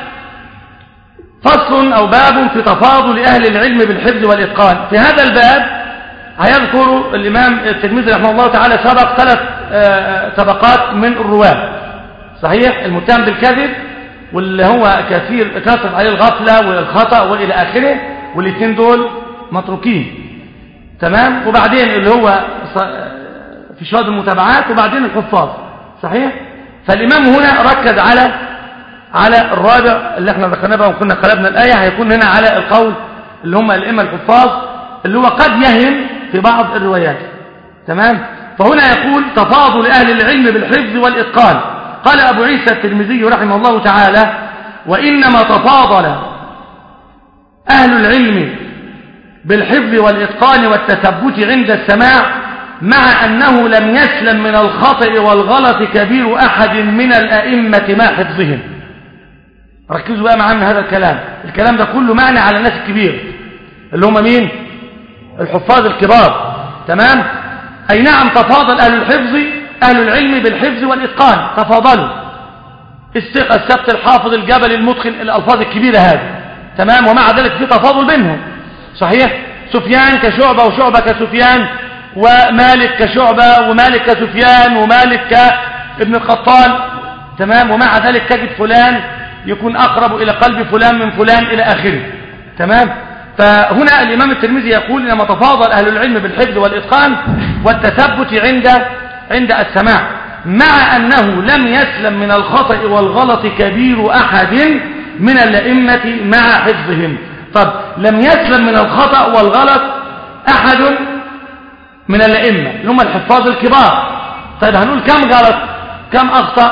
فصل أو باب في تفاضل أهل العلم بالحفظ والإتقان. في هذا الباب هيذكر الإمام الترمذي رحمه الله تعالى سبق ثلاث طبقات من الرواة، صحيح المتهم بالكذب واللي هو كثير كثرت عليه الغفلة والخطأ وإلى آخره، والاثنين دول متروكين تمام. وبعدين اللي هو في شواذ المتابعات، وبعدين الحفاظ صحيح. فالإمام هنا ركز على على الرابع اللي احنا ذكرناه بقى وكنا قلبنا الآية، هيكون هنا على القول اللي هم الأئمة الحفاظ اللي هو قد يهم في بعض الروايات تمام. فهنا يقول: تفاضل أهل العلم بالحفظ والإتقان. قال أبو عيسى الترمذي رحمه الله تعالى: وإنما تفاضل أهل العلم بالحفظ والإتقان والتثبت عند السماع، مع أنه لم يسلم من الخطأ والغلط كبير أحد من الأئمة مع حفظهم. ركزوا بقى معنا هذا الكلام، الكلام ده كله معنى على الناس الكبير اللي هم مين؟ الحفاظ الكبار. تمام؟ أي نعم تفاضل أهل الحفظ أهل العلم بالحفظ والإتقان، تفاضلوا، الثقة السبت الحافظ الجبل المتقن، الألفاظ الكبيرة هذه. تمام؟ ومع ذلك في تفاضل بينهم. صحيح؟ سفيان كشعبة وشعبة كسفيان، ومالك كشعبة ومالك كسفيان ومالك كابن القطان. تمام؟ ومع ذلك تجد فلان يكون أقرب إلى قلب فلان من فلان إلى آخره. تمام؟ فهنا الإمام الترمذي يقول إنما تفاضل أهل العلم بالحفظ والإتقان والتثبت عند عند السماع، مع أنه لم يسلم من الخطأ والغلط كبير أحد من الأئمة مع حفظهم. طب لم يسلم من الخطأ والغلط أحد من الأئمة اللي هم الحفاظ الكبار. طيب هنقول كم غلط كم أخطأ؟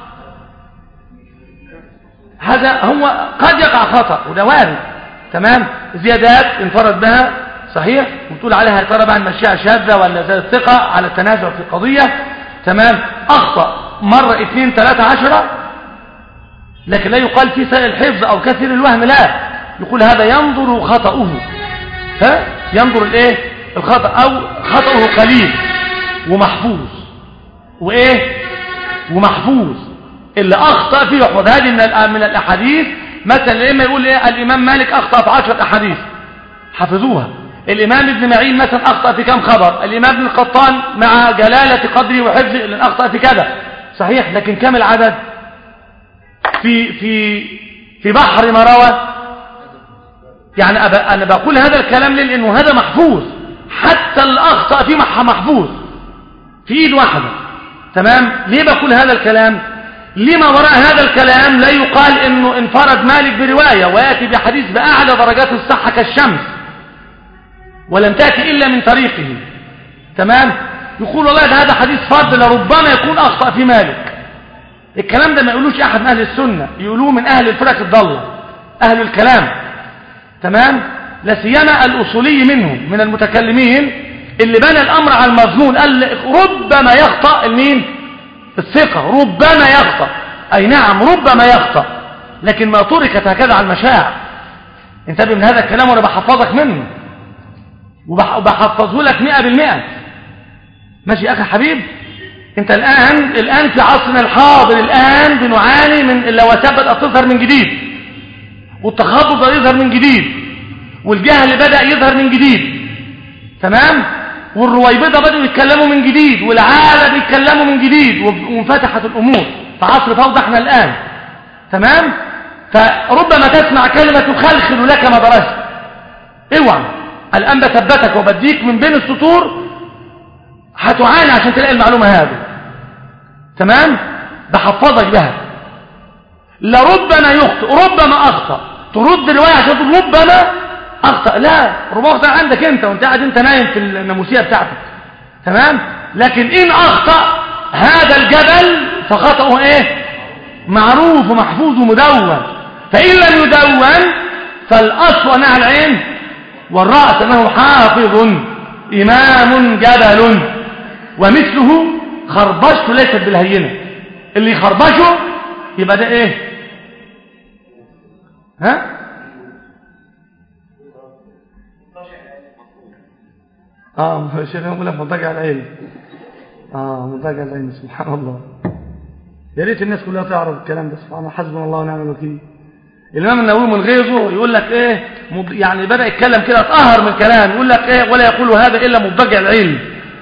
هذا هو قد يقع خطأ وده وارد. تمام؟ زيادات انفرد بها صحيح وتقول عليها يا ترى بقى المشيئة شاذة ولا زاد الثقة على التنازع في قضية. تمام؟ أخطأ مرة اثنين ثلاثة عشرة، لكن لا يقال في سيء الحفظ أو كثير الوهم، لا، يقول هذا ينظر خطأه، ها ينظر الايه الخطأ، أو خطأه قليل ومحفوظ وايه ومحفوظ. اللي أخطأ فيه يحفظ. هذه من من الأحاديث مثلا لما يقول إيه الإمام مالك أخطأ في عشرة أحاديث حفظوها. الإمام ابن معين مثلا أخطأ في كم خبر. الإمام ابن القطان مع جلالة قدره وحفظه اللي أخطأ في كذا. صحيح؟ لكن كم العدد في في في بحر ما روى. يعني أنا بقول هذا الكلام ليه؟ لأنه هذا محفوظ، حتى الأخطأ فيه محفوظ في إيد واحدة. تمام؟ ليه بقول هذا الكلام؟ لما وراء هذا الكلام لا يقال انه انفرد مالك برواية ويأتي بحديث بأعلى درجات الصحة كالشمس ولم تأتي إلا من طريقه. تمام؟ يقول والله ده هذا حديث فرد لربما يكون أخطأ في مالك. الكلام ده ما يقولوش أحد من أهل السنة، يقولوه من أهل الفرق الضالة، أهل الكلام. تمام؟ لا سيما الأصولي منهم من المتكلمين اللي بنى الأمر على المظنون، قال ربما يخطأ المين؟ الثقة، ربما يخطأ. أي نعم ربما يخطأ، لكن ما تركت هكذا على المشاع. انتبه من هذا الكلام وأنا بحفظك منه وبحفظه لك مئة بالمئة. ماشي أخي حبيب؟ انت الآن الآن في عصرنا الحاضر الآن بنعاني من اللوثات تظهر من جديد، والتخبط يظهر من جديد، والجهل بدأ يظهر من جديد. تمام؟ والرويبضة بدأوا يتكلموا من جديد، والعالة بيتكلموا من جديد، وانفتحت الأمور في عصر فوضى احنا الآن. تمام؟ فربما تسمع كلمة تخلخل لك ما درست. اوعى، الآن بثبتك وبديك من بين السطور، هتعاني عشان تلاقي المعلومة هذه. تمام؟ بحفظك بها. لربما يخطئ، ربما أخطأ، ترد الرواية عشان تقول ربما أخطأ. لا، ربما أخطأ عندك أنت وأنت قاعد أنت نايم في الناموسية بتاعتك. تمام؟ لكن إن أخطأ هذا الجبل فخطأه إيه؟ معروف ومحفوظ ومدون. فإن لم يدون فالأصل أنها العين والرأس أنه حافظ إمام جبل، ومثله خربشته ليست بالهينة. اللي يخربشه يبقى ده إيه؟ ها؟ اه الشيخ يقول لك منطقة العين. اه منطقة العين، سبحان الله. يا ريت الناس كلها تعرف الكلام ده. سبحان الله، حسبنا الله ونعم الوكيل. الإمام النووي من غيظه يقول لك ايه، يعني بدأ يتكلم كده اتقهر من الكلام، يقول لك ايه ولا يقول هذا الا مضطجع العلم.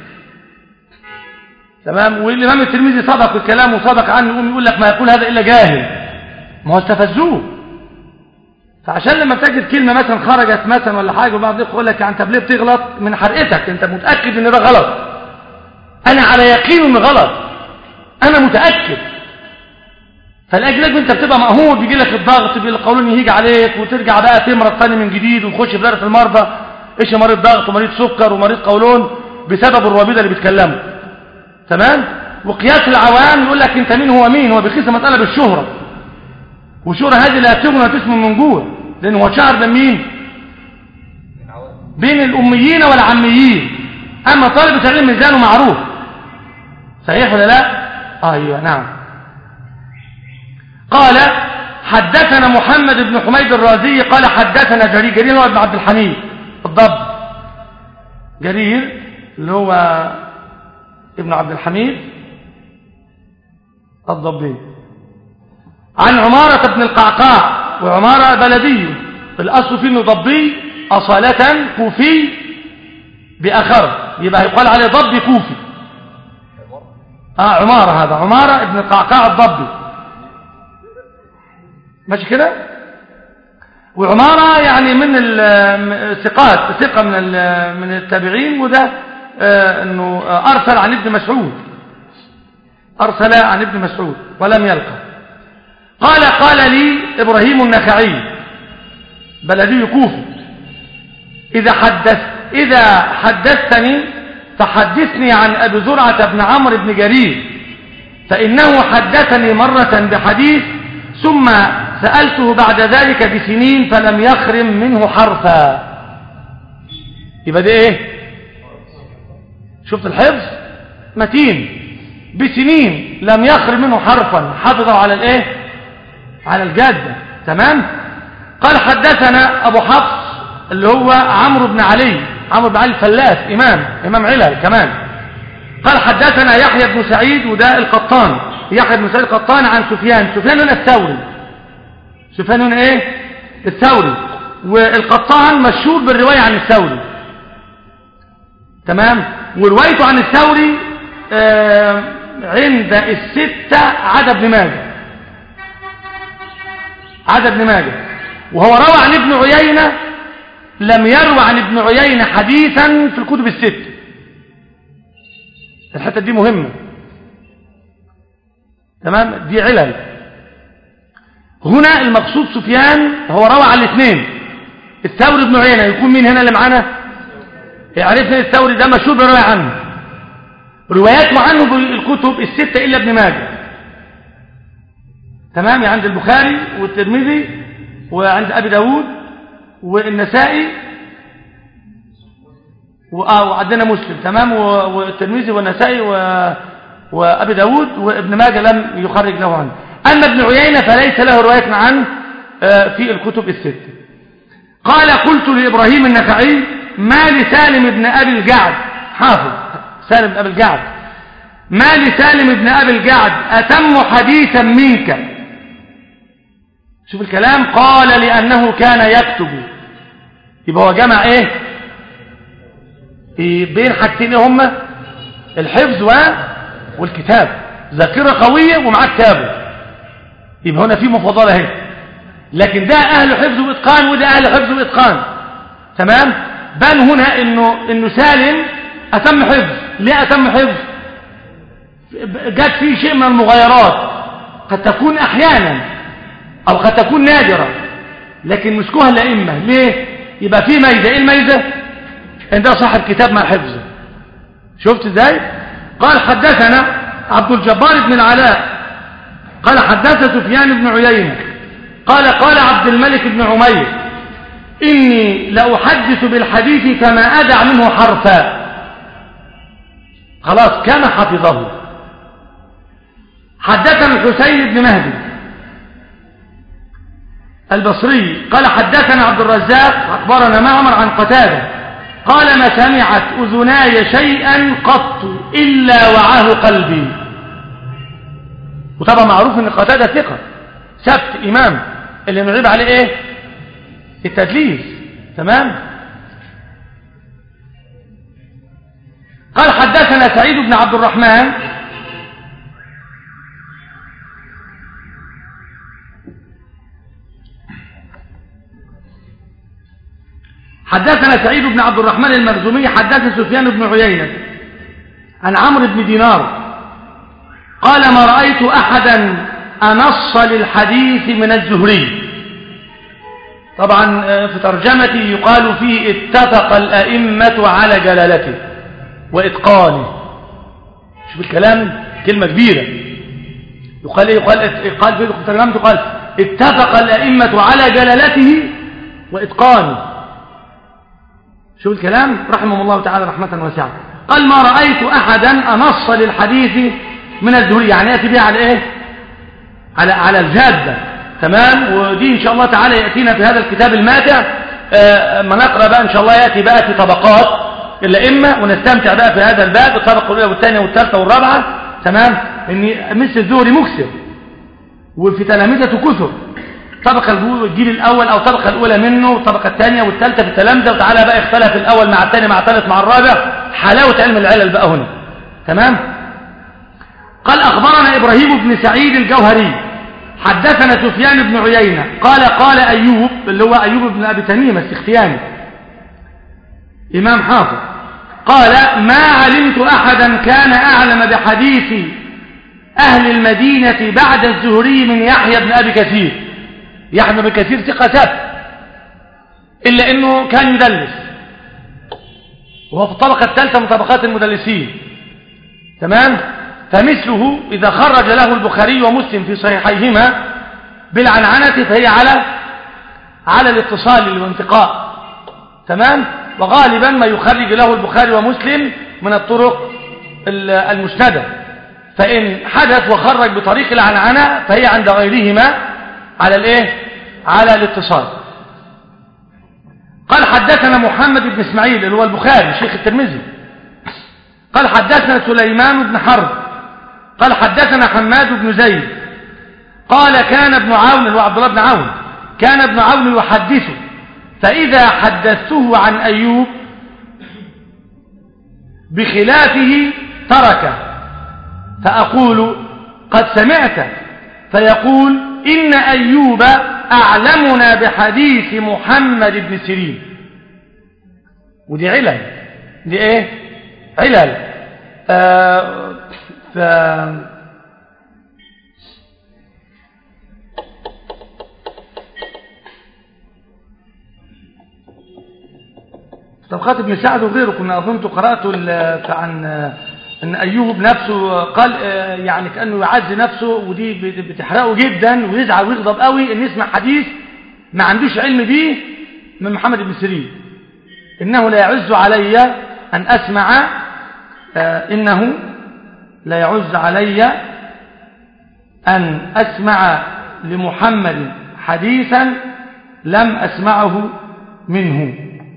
تمام؟ والإمام الترمذي صدق الكلام وصدق عنه، يقوم يقول لك ما يقول هذا الا جاهل. ما هو استفزوه. فعشان لما تجد كلمة مثلا خرجت مثلا ولا حاجة وبعض يقول لك يعني انت ليه بتغلط؟ من حرقتك، انت متأكد ان ده غلط. انا على يقين ان غلط، انا متأكد. فالأجلك انت بتبقى مقهور، بيجي لك الضغط، بيجي لك قولون يهيج عليك، وترجع بقى تمرض تاني من جديد وتخش في دائرة المرضى. ايش مريض ضغط ومريض سكر ومريض قولون بسبب الروابيضة اللي بيتكلموا. تمام؟ وقياس العوام يقول لك انت مين هو مين، هو بيقيس المسألة بالشهرة. وشهرة هذه لا تغنى تسمى من جوع، لأنه هو شهر بين مين؟ بين الأميين والعاميين. أما طالب العلم ميزانه معروف. صحيح ولا لا؟ آه أيوة نعم. قال حدثنا محمد بن حميد الرازي قال حدثنا جرير، جرير هو ابن عبد الحميد الضب، جرير اللي هو ابن عبد الحميد الضبي، عن عمارة بن القعقاع، وعمارة بلدي الأصل فيه انه ضبي أصالة، كوفي بأخر، يبقى يقال عليه ضبي كوفي. آه عمارة، هذا عمارة ابن القعقاع الضبي، ماشي كده. وعمارة يعني من الثقات، ثقة من من التابعين، وده آه انه ارسل عن ابن مسعود، ارسل عن ابن مسعود ولم يلقى. قال قال لي ابراهيم النخعي بلدي كوفي اذا حدث اذا حدثتني فحدثني عن ابي زرعة بن عمرو بن جرير، فانه حدثني مرة بحديث ثم سألته بعد ذلك بسنين فلم يخرم منه حرفا. يبقى ده ايه؟ شفت الحفظ متين، بسنين لم يخرم منه حرفا، حافظه على الايه؟ على الجادة. تمام. قال حدثنا ابو حفص اللي هو عمرو بن علي، عمرو بن علي الفلاس، امام امام علل كمان. قال حدثنا يحيى بن سعيد، وده القطان، يحيى بن سعيد القطان، عن سفيان، سفيان هنا الثوري، سفيان هنا ايه؟ الثوري. والقطان مشهور بالرواية عن الثوري. تمام. وروايته عن الثوري آه عند الستة عدا ابن ماجه، عدا ابن ماجه. وهو روى عن ابن عيينة، لم يروى عن ابن عيينة حديثا في الكتب الستة. الحتة دي مهمة. تمام. دي علل. هنا المقصود سفيان هو روى على الاثنين، الثوري ابن عيينة. يكون مين هنا اللي معانا؟ عرفنا الثوري ده مشهور بالرواية عنه، رواياته عنه بالكتب الستة إلا ابن ماجه. تمام. عند البخاري والترمذي وعند أبي داود والنسائي وعندنا مسلم. تمام. والترمذي والنسائي وأبي داود، وابن ماجه لم يخرج له عنه. أما ابن عيينة فليس له رواية عنه في الكتب الستة. قال قلت لإبراهيم النخعي ما لسالم ابن أبي الجعد، حافظ سالم بن أبي الجعد، ما لسالم ابن أبي الجعد أتم حديثا منك. شوف الكلام. قال لأنه كان يكتب. يبقى هو جمع ايه بين حاجتين هما الحفظ والكتاب، ذاكرة قوية ومعاه كتابه. يبقى هنا في مفاضلة اهي، لكن ده أهل حفظ وإتقان وده أهل حفظ وإتقان. تمام. بان هنا إنه, إنه سالم أتم حفظ. ليه أتم حفظ؟ جات فيه شيء من المغايرات، قد تكون أحيانا أو قد تكون نادرة، لكن مسكوها الأئمة. ليه؟ يبقى فيه ميزة. إيه الميزة؟ إن ده صاحب كتاب مع حفظه. شفت إزاي؟ قال حدثنا عبد الجبار بن العلاء قال حدث سفيان بن عيينة قال قال عبد الملك بن عمير إني لأحدث بالحديث فما أدع منه حرفا. خلاص كان حفظه. حدثنا الحسين بن مهدي البصري قال حدثنا عبد الرزاق أخبرنا معمر عن قتادة قال ما سمعت أذناي شيئا قط إلا وعاه قلبي. وطبعا معروف ان قتادة ثقة ثبت إمام، اللي نعيب عليه ايه؟ التدليس. تمام. قال حدثنا سعيد بن عبد الرحمن حدثنا سعيد بن عبد الرحمن المخزومي حدث سفيان بن عيينة عن عمرو بن دينار قال ما رأيت أحدا أنص للحديث من الزهري. طبعا في ترجمتي يقال فيه اتفق الأئمة على جلالته وإتقانه. شوف الكلام، كلمة كبيرة. يقال ايه؟ يقال يقال في ترجمته قال اتفق الأئمة على جلالته وإتقانه. شو الكلام؟ رحمه الله تعالى رحمة واسعة. قال ما رأيت أحدا أنص للحديث من الزهري، يعني يأتي بها على إيه؟ على على الجادة. تمام. ودي إن شاء الله تعالى يأتينا في هذا الكتاب الماتع ما نقرأ بقى إن شاء الله، يأتي بقى في طبقات الأئمة ونستمتع بقى في هذا الباب، الطبقة الأولى والثانية والثالثة والرابعة. تمام. إن مثل الزهري مكسر وفي تلامذته كثر، طبقة الجيل الأول أو الطبقة الأولى منه، الطبقة الثانية والثالثة في التلامذة، وتعالى بقى اختلف الأول مع الثاني مع الثالث مع الرابع، حلاوة علم العلل بقى هنا. تمام. قال أخبرنا إبراهيم بن سعيد الجوهري حدثنا سفيان بن عيينة قال قال أيوب، اللي هو أيوب بن أبي تميم السختياني إمام حافظ، قال ما علمت أحدا كان أعلم بحديث أهل المدينة بعد الزهري من يحيى بن أبي كثير. يحيى بن أبي كثير ثقة ثبت، إلا أنه كان يدلس، وهو في الطبقة الثالثة من طبقات المدلسين. تمام. فمثله إذا خرج له البخاري ومسلم في صحيحيهما بالعنعنة فهي على على الاتصال والانتقاء. تمام. وغالبا ما يخرج له البخاري ومسلم من الطرق المسندة، فإن حدث وخرج بطريق العنعنة فهي عند غيرهما على الايه على الاتصال. قال حدثنا محمد بن اسماعيل اللي هو البخاري شيخ الترمذي قال حدثنا سليمان بن حرب قال حدثنا حماد بن زيد قال كان ابن عون اللي هو عبد الله بن عون كان ابن عون يحدثه، فإذا حدثته عن أيوب بخلافه تركه، فأقول قد سمعت، فيقول إن أيوب أعلمنا بحديث محمد بن سيرين. ودي علل، دي ايه علل. آه ف طبقات ابن سعد وغيره كنا أظنت قرأت عن ان أيوب نفسه قال يعني كأنه يعز نفسه، ودي بتحرقه جدا ويزعل ويغضب قوي ان يسمع حديث ما عندوش علم به من محمد بن سيرين. إنه لا يعز علي أن أسمع إنه لا يعز علي أن أسمع لمحمد حديثا لم أسمعه منه.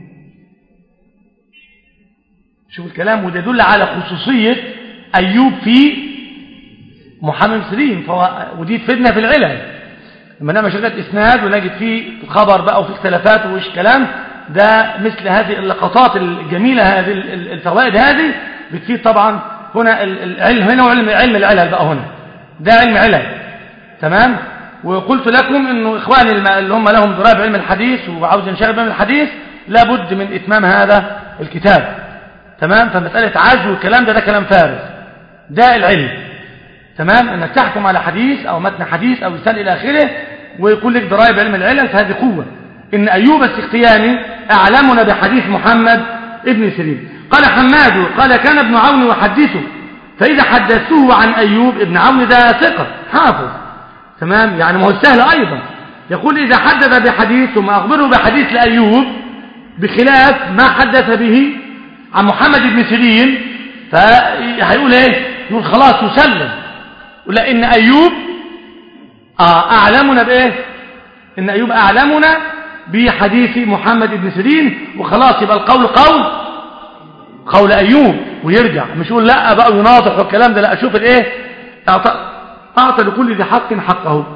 شوف الكلام، وده يدل على خصوصية أيوب في محمد بن سيرين، فهو ودي تفيدنا في العلم. لما نعمل شغلات إسناد ونجد فيه الخبر بقى وفي اختلافات وإيش كلام، ده مثل هذه اللقطات الجميلة، هذه الفوائد هذه بتفيد طبعا هنا العلم هنا وعلم علم العلل بقى هنا، ده علم علل. تمام. وقلت لكم إنه إخواني اللي هم لهم ضراب علم الحديث وعاوز ينشغل بعلم الحديث لابد من إتمام هذا الكتاب. تمام. فمسألة عزو والكلام ده ده كلام فارغ، ده العلم. تمام. انك تحكم على حديث او متن حديث او رسالة الى اخره ويكون لك ضرائب علم العلل، فهذه قوة. ان ايوب السختياني اعلمنا بحديث محمد ابن سيرين. قال حماد قال كان ابن عون يحدثه، فاذا حدثته عن ايوب، ابن عون ده ثقة حافظ. تمام. يعني ما هو سهل ايضا، يقول اذا حدث بحديث ثم اخبره بحديث لايوب بخلاف ما حدث به عن محمد بن سيرين، فهيقول ايه؟ يقول خلاص يسلم. ولا ان ايوب آه اعلمنا بايه؟ ان ايوب اعلمنا بحديث محمد بن سيرين، وخلاص يبقى القول قول قول ايوب ويرجع، مش يقول لا بقى يناطح والكلام ده. لا، اشوف الايه اعطى اعطى لكل ذي حق حقه.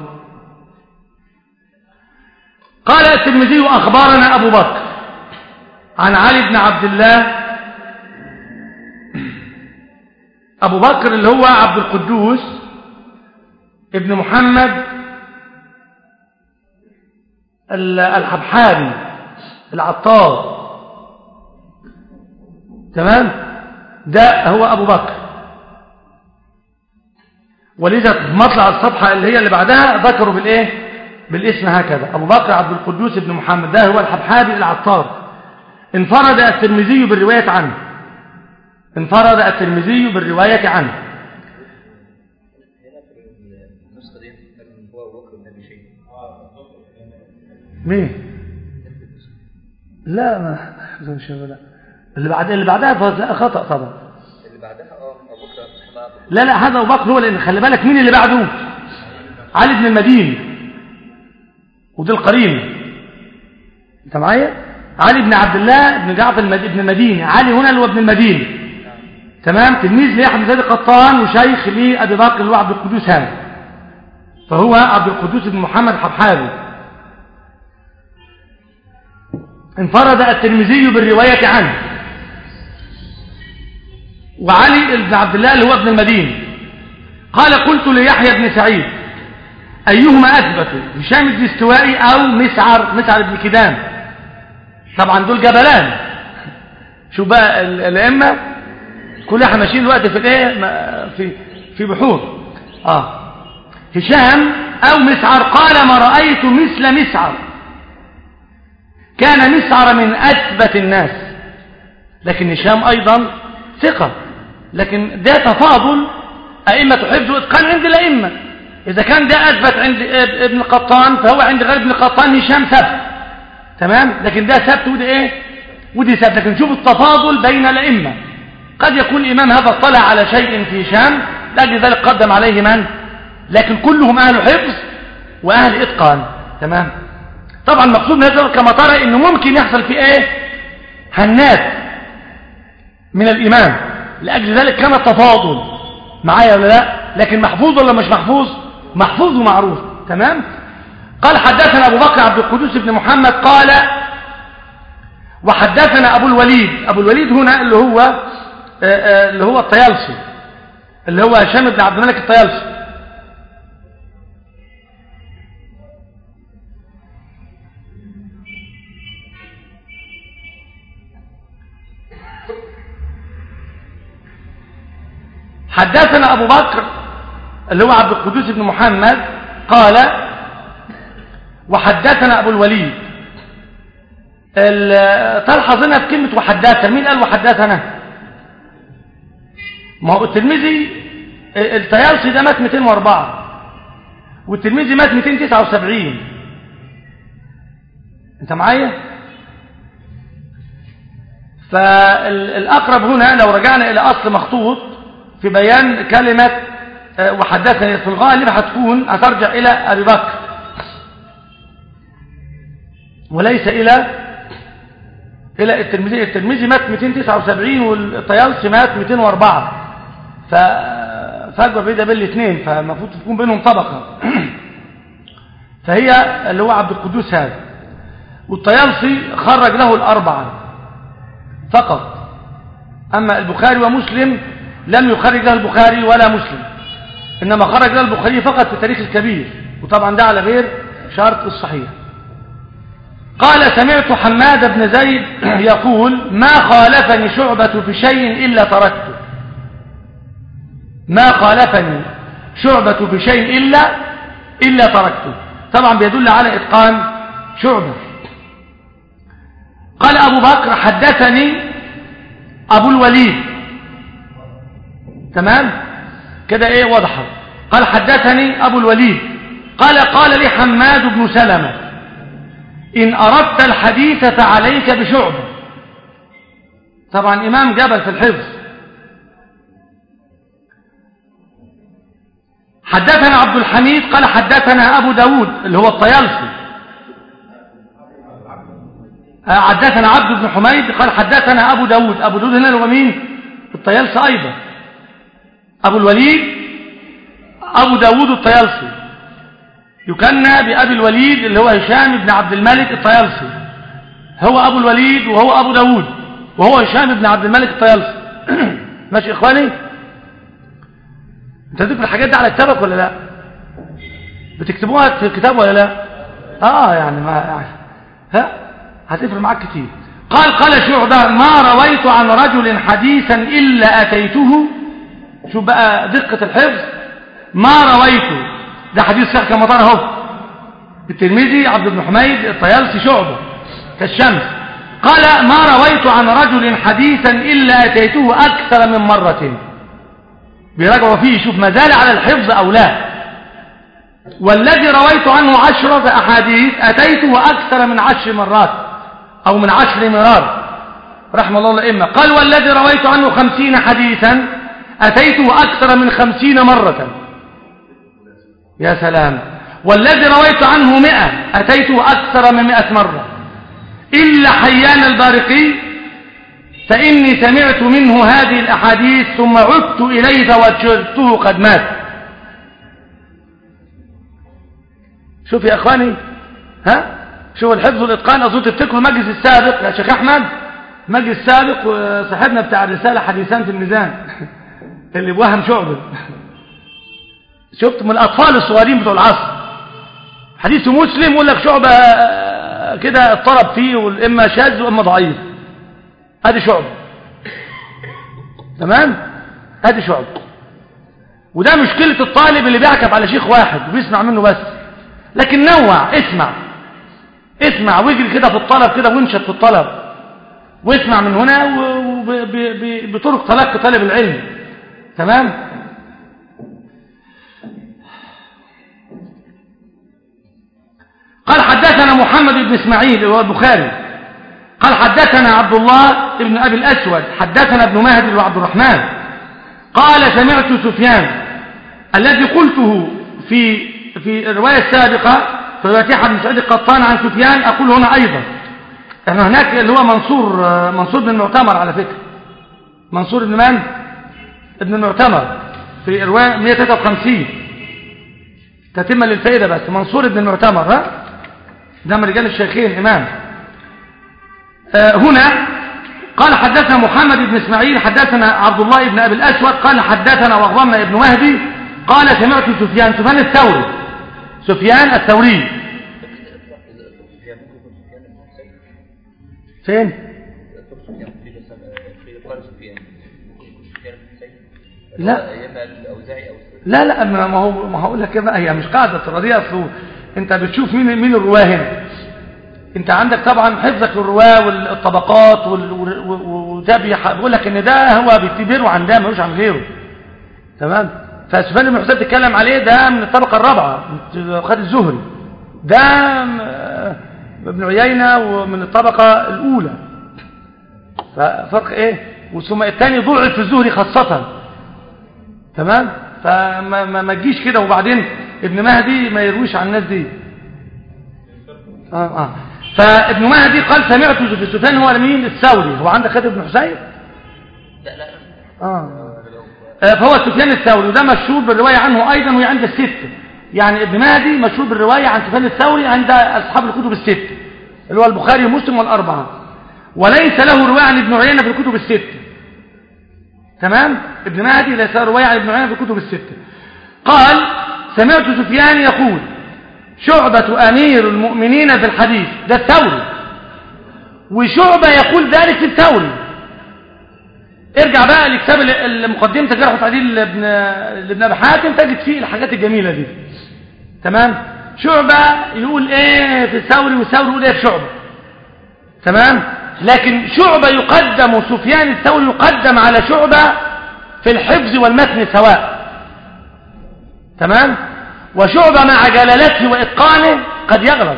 قال الترمذي اخبرنا ابو بكر عن علي بن عبد الله، أبو بكر اللي هو عبد القدوس ابن محمد الحبحاري العطار. تمام. ده هو أبو بكر، ولذا في مطلع الصفحة اللي هي اللي بعدها ذكروا بالإيه بالاسم هكذا، أبو بكر عبد القدوس ابن محمد، ده هو الحبحاري العطار. انفرد الترمذي بالرواية عنه انفرد الترمذي بالرواية عنه. هنا في النسخة دي هو أبو بكر بن أبي شيبة. مين؟ لا ما لا اللي بعد اللي بعدها خطأ طبعا. اللي بعدها اه ابو بكر. لا لا هذا ابو بكر هو، لان خلي بالك مين اللي بعده؟ علي بن المديني، ودي القرينه. انت معايا؟ علي بن عبد الله بن جعفر بن المديني. علي هنا اللي هو ابن المديني، تمام، تلميذ لأحمد زيد القطان وشيخ لأبي بكر اللي هو عبد القدوس هذا، فهو عبد القدوس بن محمد حبحابي. انفرد الترمذي بالرواية عنه. وعلي بن عبد الله اللي هو ابن المديني قال قلت ليحيى بن سعيد أيهما أثبت، هشام الدستوائي أو مسعر مسعر بن كدام؟ طبعا دول جبلان. شو بقى الأئمة كل احنا ماشيين دلوقتي في الايه في في بحور. اه هشام او مسعر قال ما رأيت مثل مسعر، كان مسعر من اثبت الناس، لكن هشام ايضا ثقة، لكن ده تفاضل ائمة حفظ واتقان عند الائمة. اذا كان ده اثبت عند ابن قطان فهو عند غير ابن قطان هشام ثبت، تمام، لكن ده ثبت ودي ايه ودي ثبت. لكن شوف التفاضل بين الائمة، قد يكون الإمام هذا اطلع على شيء في هشام لأجل ذلك قدم عليه من، لكن كلهم أهل حفظ وأهل إتقان، تمام. طبعا مقصود من هذا كما ترى إنه ممكن يحصل في إيه هنات من الإمام، لأجل ذلك كان التفاضل معايا ولا لا، لكن محفوظ ولا مش محفوظ؟ محفوظ ومعروف، تمام. قال حدثنا أبو بكر عبد القدوس بن محمد قال وحدثنا أبو الوليد. أبو الوليد هنا اللي هو اللي هو الطيالسي، اللي هو هشام بن عبد الملك الطيالسي. حدثنا أبو بكر اللي هو عبد القدوس بن محمد قال وحدثنا أبو الوليد. تلحظ هنا في كلمة وحدثنا، مين قال وحدثنا؟ ما هو الترمذي الطيالسي ده مات مئتين وأربعة والترمذي مات مئتين وتسعة وسبعين. انت معايا؟ فالأقرب هنا لو رجعنا إلى أصل مخطوط في بيان كلمة وحدثني في الغالب هتكون هترجع إلى أبي بكر وليس إلى إلى الترمذي. الترمذي مات مئتين وتسعة وسبعين والطيالسي مات مئتين وأربعة، ففجوة بعيدة بين الاثنين، فالمفروض تكون بينهم طبقة. فهي اللي هو عبد القدوس هذا. والطيالسي خرج له الأربعة فقط، أما البخاري ومسلم لم يخرج له البخاري ولا مسلم، إنما خرج له البخاري فقط في التاريخ الكبير، وطبعا ده على غير شرط الصحيح. قال سمعت حماد بن زيد يقول ما خالفني شعبة في شيء إلا تركته. ما خالفني شعبة في شيء إلا إلا تركته، طبعا بيدل على إتقان شعبة. قال أبو بكر حدثني أبو الوليد، تمام كده ايه واضحة. قال حدثني أبو الوليد قال قال لي حماد بن سلمة إن أردت الحديث فعليك بشعبة. طبعا إمام جبل في الحفظ. حدثنا عبد الحميد قال حدثنا أبو داود اللي هو الطيالسي. حدثنا عبد بن حميد قال حدثنا أبو داود. أبو داود هنا هو مين؟ الطيالسي أيضا. أبو الوليد أبو داود الطيالسي يكنى بأبي الوليد اللي هو هشام بن عبد الملك الطيالسي. هو أبو الوليد وهو أبو داود وهو هشام بن عبد الملك الطيالسي. ماشي إخواني؟ انت تذكر الحاجات دي على كتابك ولا لا؟ بتكتبوها في الكتاب ولا لا؟ اه يعني ما يعني ها هتفرق معاك كتير. قال قال شعبة ما رويت عن رجل حديثا إلا أتيته. شوف بقى دقة الحفظ. ما رويت ده حديث صحيح كما ترى اهو. الترمذي عبد بن حميد الطيالسي شعبة كالشمس. قال ما رويت عن رجل حديثا إلا أتيته أكثر من مرة. بيراجعوا فيه شوف ما زال على الحفظ أو لا. والذي رويت عنه عشرة أحاديث أتيته أكثر من عشر مرات أو من عشر مرار رحمه الله الأئمة. قال والذي رويت عنه خمسين حديثا أتيته أكثر من خمسين مرة. يا سلام. والذي رويت عنه مئة أتيته أكثر من مئة مرة إلا حيان البارقي فإني سمعت منه هذه الأحاديث ثم عدت إليه فوجدته قد مات. شوف يا أخواني، ها شوف الحفظ والإتقان. أظن تفتكروا المجلس السابق يا شيخ أحمد، المجلس السابق وصاحبنا بتاع الرسالة حديثان في الميزان اللي بوهم شعبه، شفت من الأطفال الصغيرين بتوع العصر حديث مسلم يقول لك شعبة كده اضطرب فيه وإما شاذ وإما ضعيف. هذه شعبة، تمام، هذه شعبة. وده مشكلة الطالب اللي بيعكف على شيخ واحد وبيسمع منه بس، لكن نوع، اسمع اسمع واجري كده في الطلب كده وانشط في الطلب واسمع من هنا وبطرق تلقي طالب العلم، تمام. قال حدثنا محمد بن اسماعيل وهو البخاري قال حدثنا عبد الله بن ابي الاسود حدثنا ابن مهدي وعبد الرحمن قال سمعت سفيان الذي قلته في في الروايه السابقه في روايه احمد بن سعيد القطان عن سفيان اقول هنا ايضا. احنا هناك اللي هو منصور منصور بن المعتمر، على فكره منصور بن من ابن المعتمر في الروايه مئة وثلاثة وخمسين تتم للفائده، بس منصور بن المعتمر ها ده من رجال الشيخين امام. آه هنا قال حدثنا محمد بن اسماعيل حدثنا عبد الله بن ابي الاسود قال حدثنا وغرمنا ابن مهدي قال سمعت سفيان سفيان الثوري سفيان الثوري فين لا لا لا ما هو ما هقول لك كده، هي مش قاعده افتراضيه. اصل انت بتشوف مين مين الرواه هنا، انت عندك طبعا حفظك للرواه والطبقات وده بيقول لك ان ده هو بيعتبره عن ده ملوش عن غيره، تمام. فسفيان بن حسين بتتكلم عليه ده من الطبقه الرابعه خد الزهري، ده ابن عيينه ومن الطبقه الاولى، ففرق ايه. وثم الثاني ضعف في الزهري خاصه، تمام. فما ما تجيش كده وبعدين ابن مهدي ما يرويش عن الناس دي. اه اه فابن مهدي قال سمعت في سفيان هو مين الثوري. هو عندك خالد بن حسين؟ لا لا اه فهو سفيان الثوري وده مشهور بالروايه عنه ايضا وهي عند السته. يعني ابن مهدي مشهور بالروايه عن سفيان الثوري عند اصحاب الكتب السته اللي هو البخاري ومسلم والاربعه، وليس له روايه عن ابن عيينه في الكتب السته، تمام. ابن مهدي ليس له روايه عن ابن عيينه في الكتب السته. قال سمعت سفيان يقول شعبة أمير المؤمنين في الحديث، ده الثوري، وشعبة يقول ذلك في الثوري. ارجع بقى لكتاب المقدمة جرح وتعديل لابن لابن أبي حاتم تجد فيه الحاجات الجميلة دي، تمام. شعبة يقول ايه في الثوري والثوري يقول ايه في شعبة، تمام. لكن شعبة يقدم سفيان الثوري يقدم على شعبة في الحفظ والمتن سواء، تمام. وشعبة مع جلالته وإتقانه قد يغلط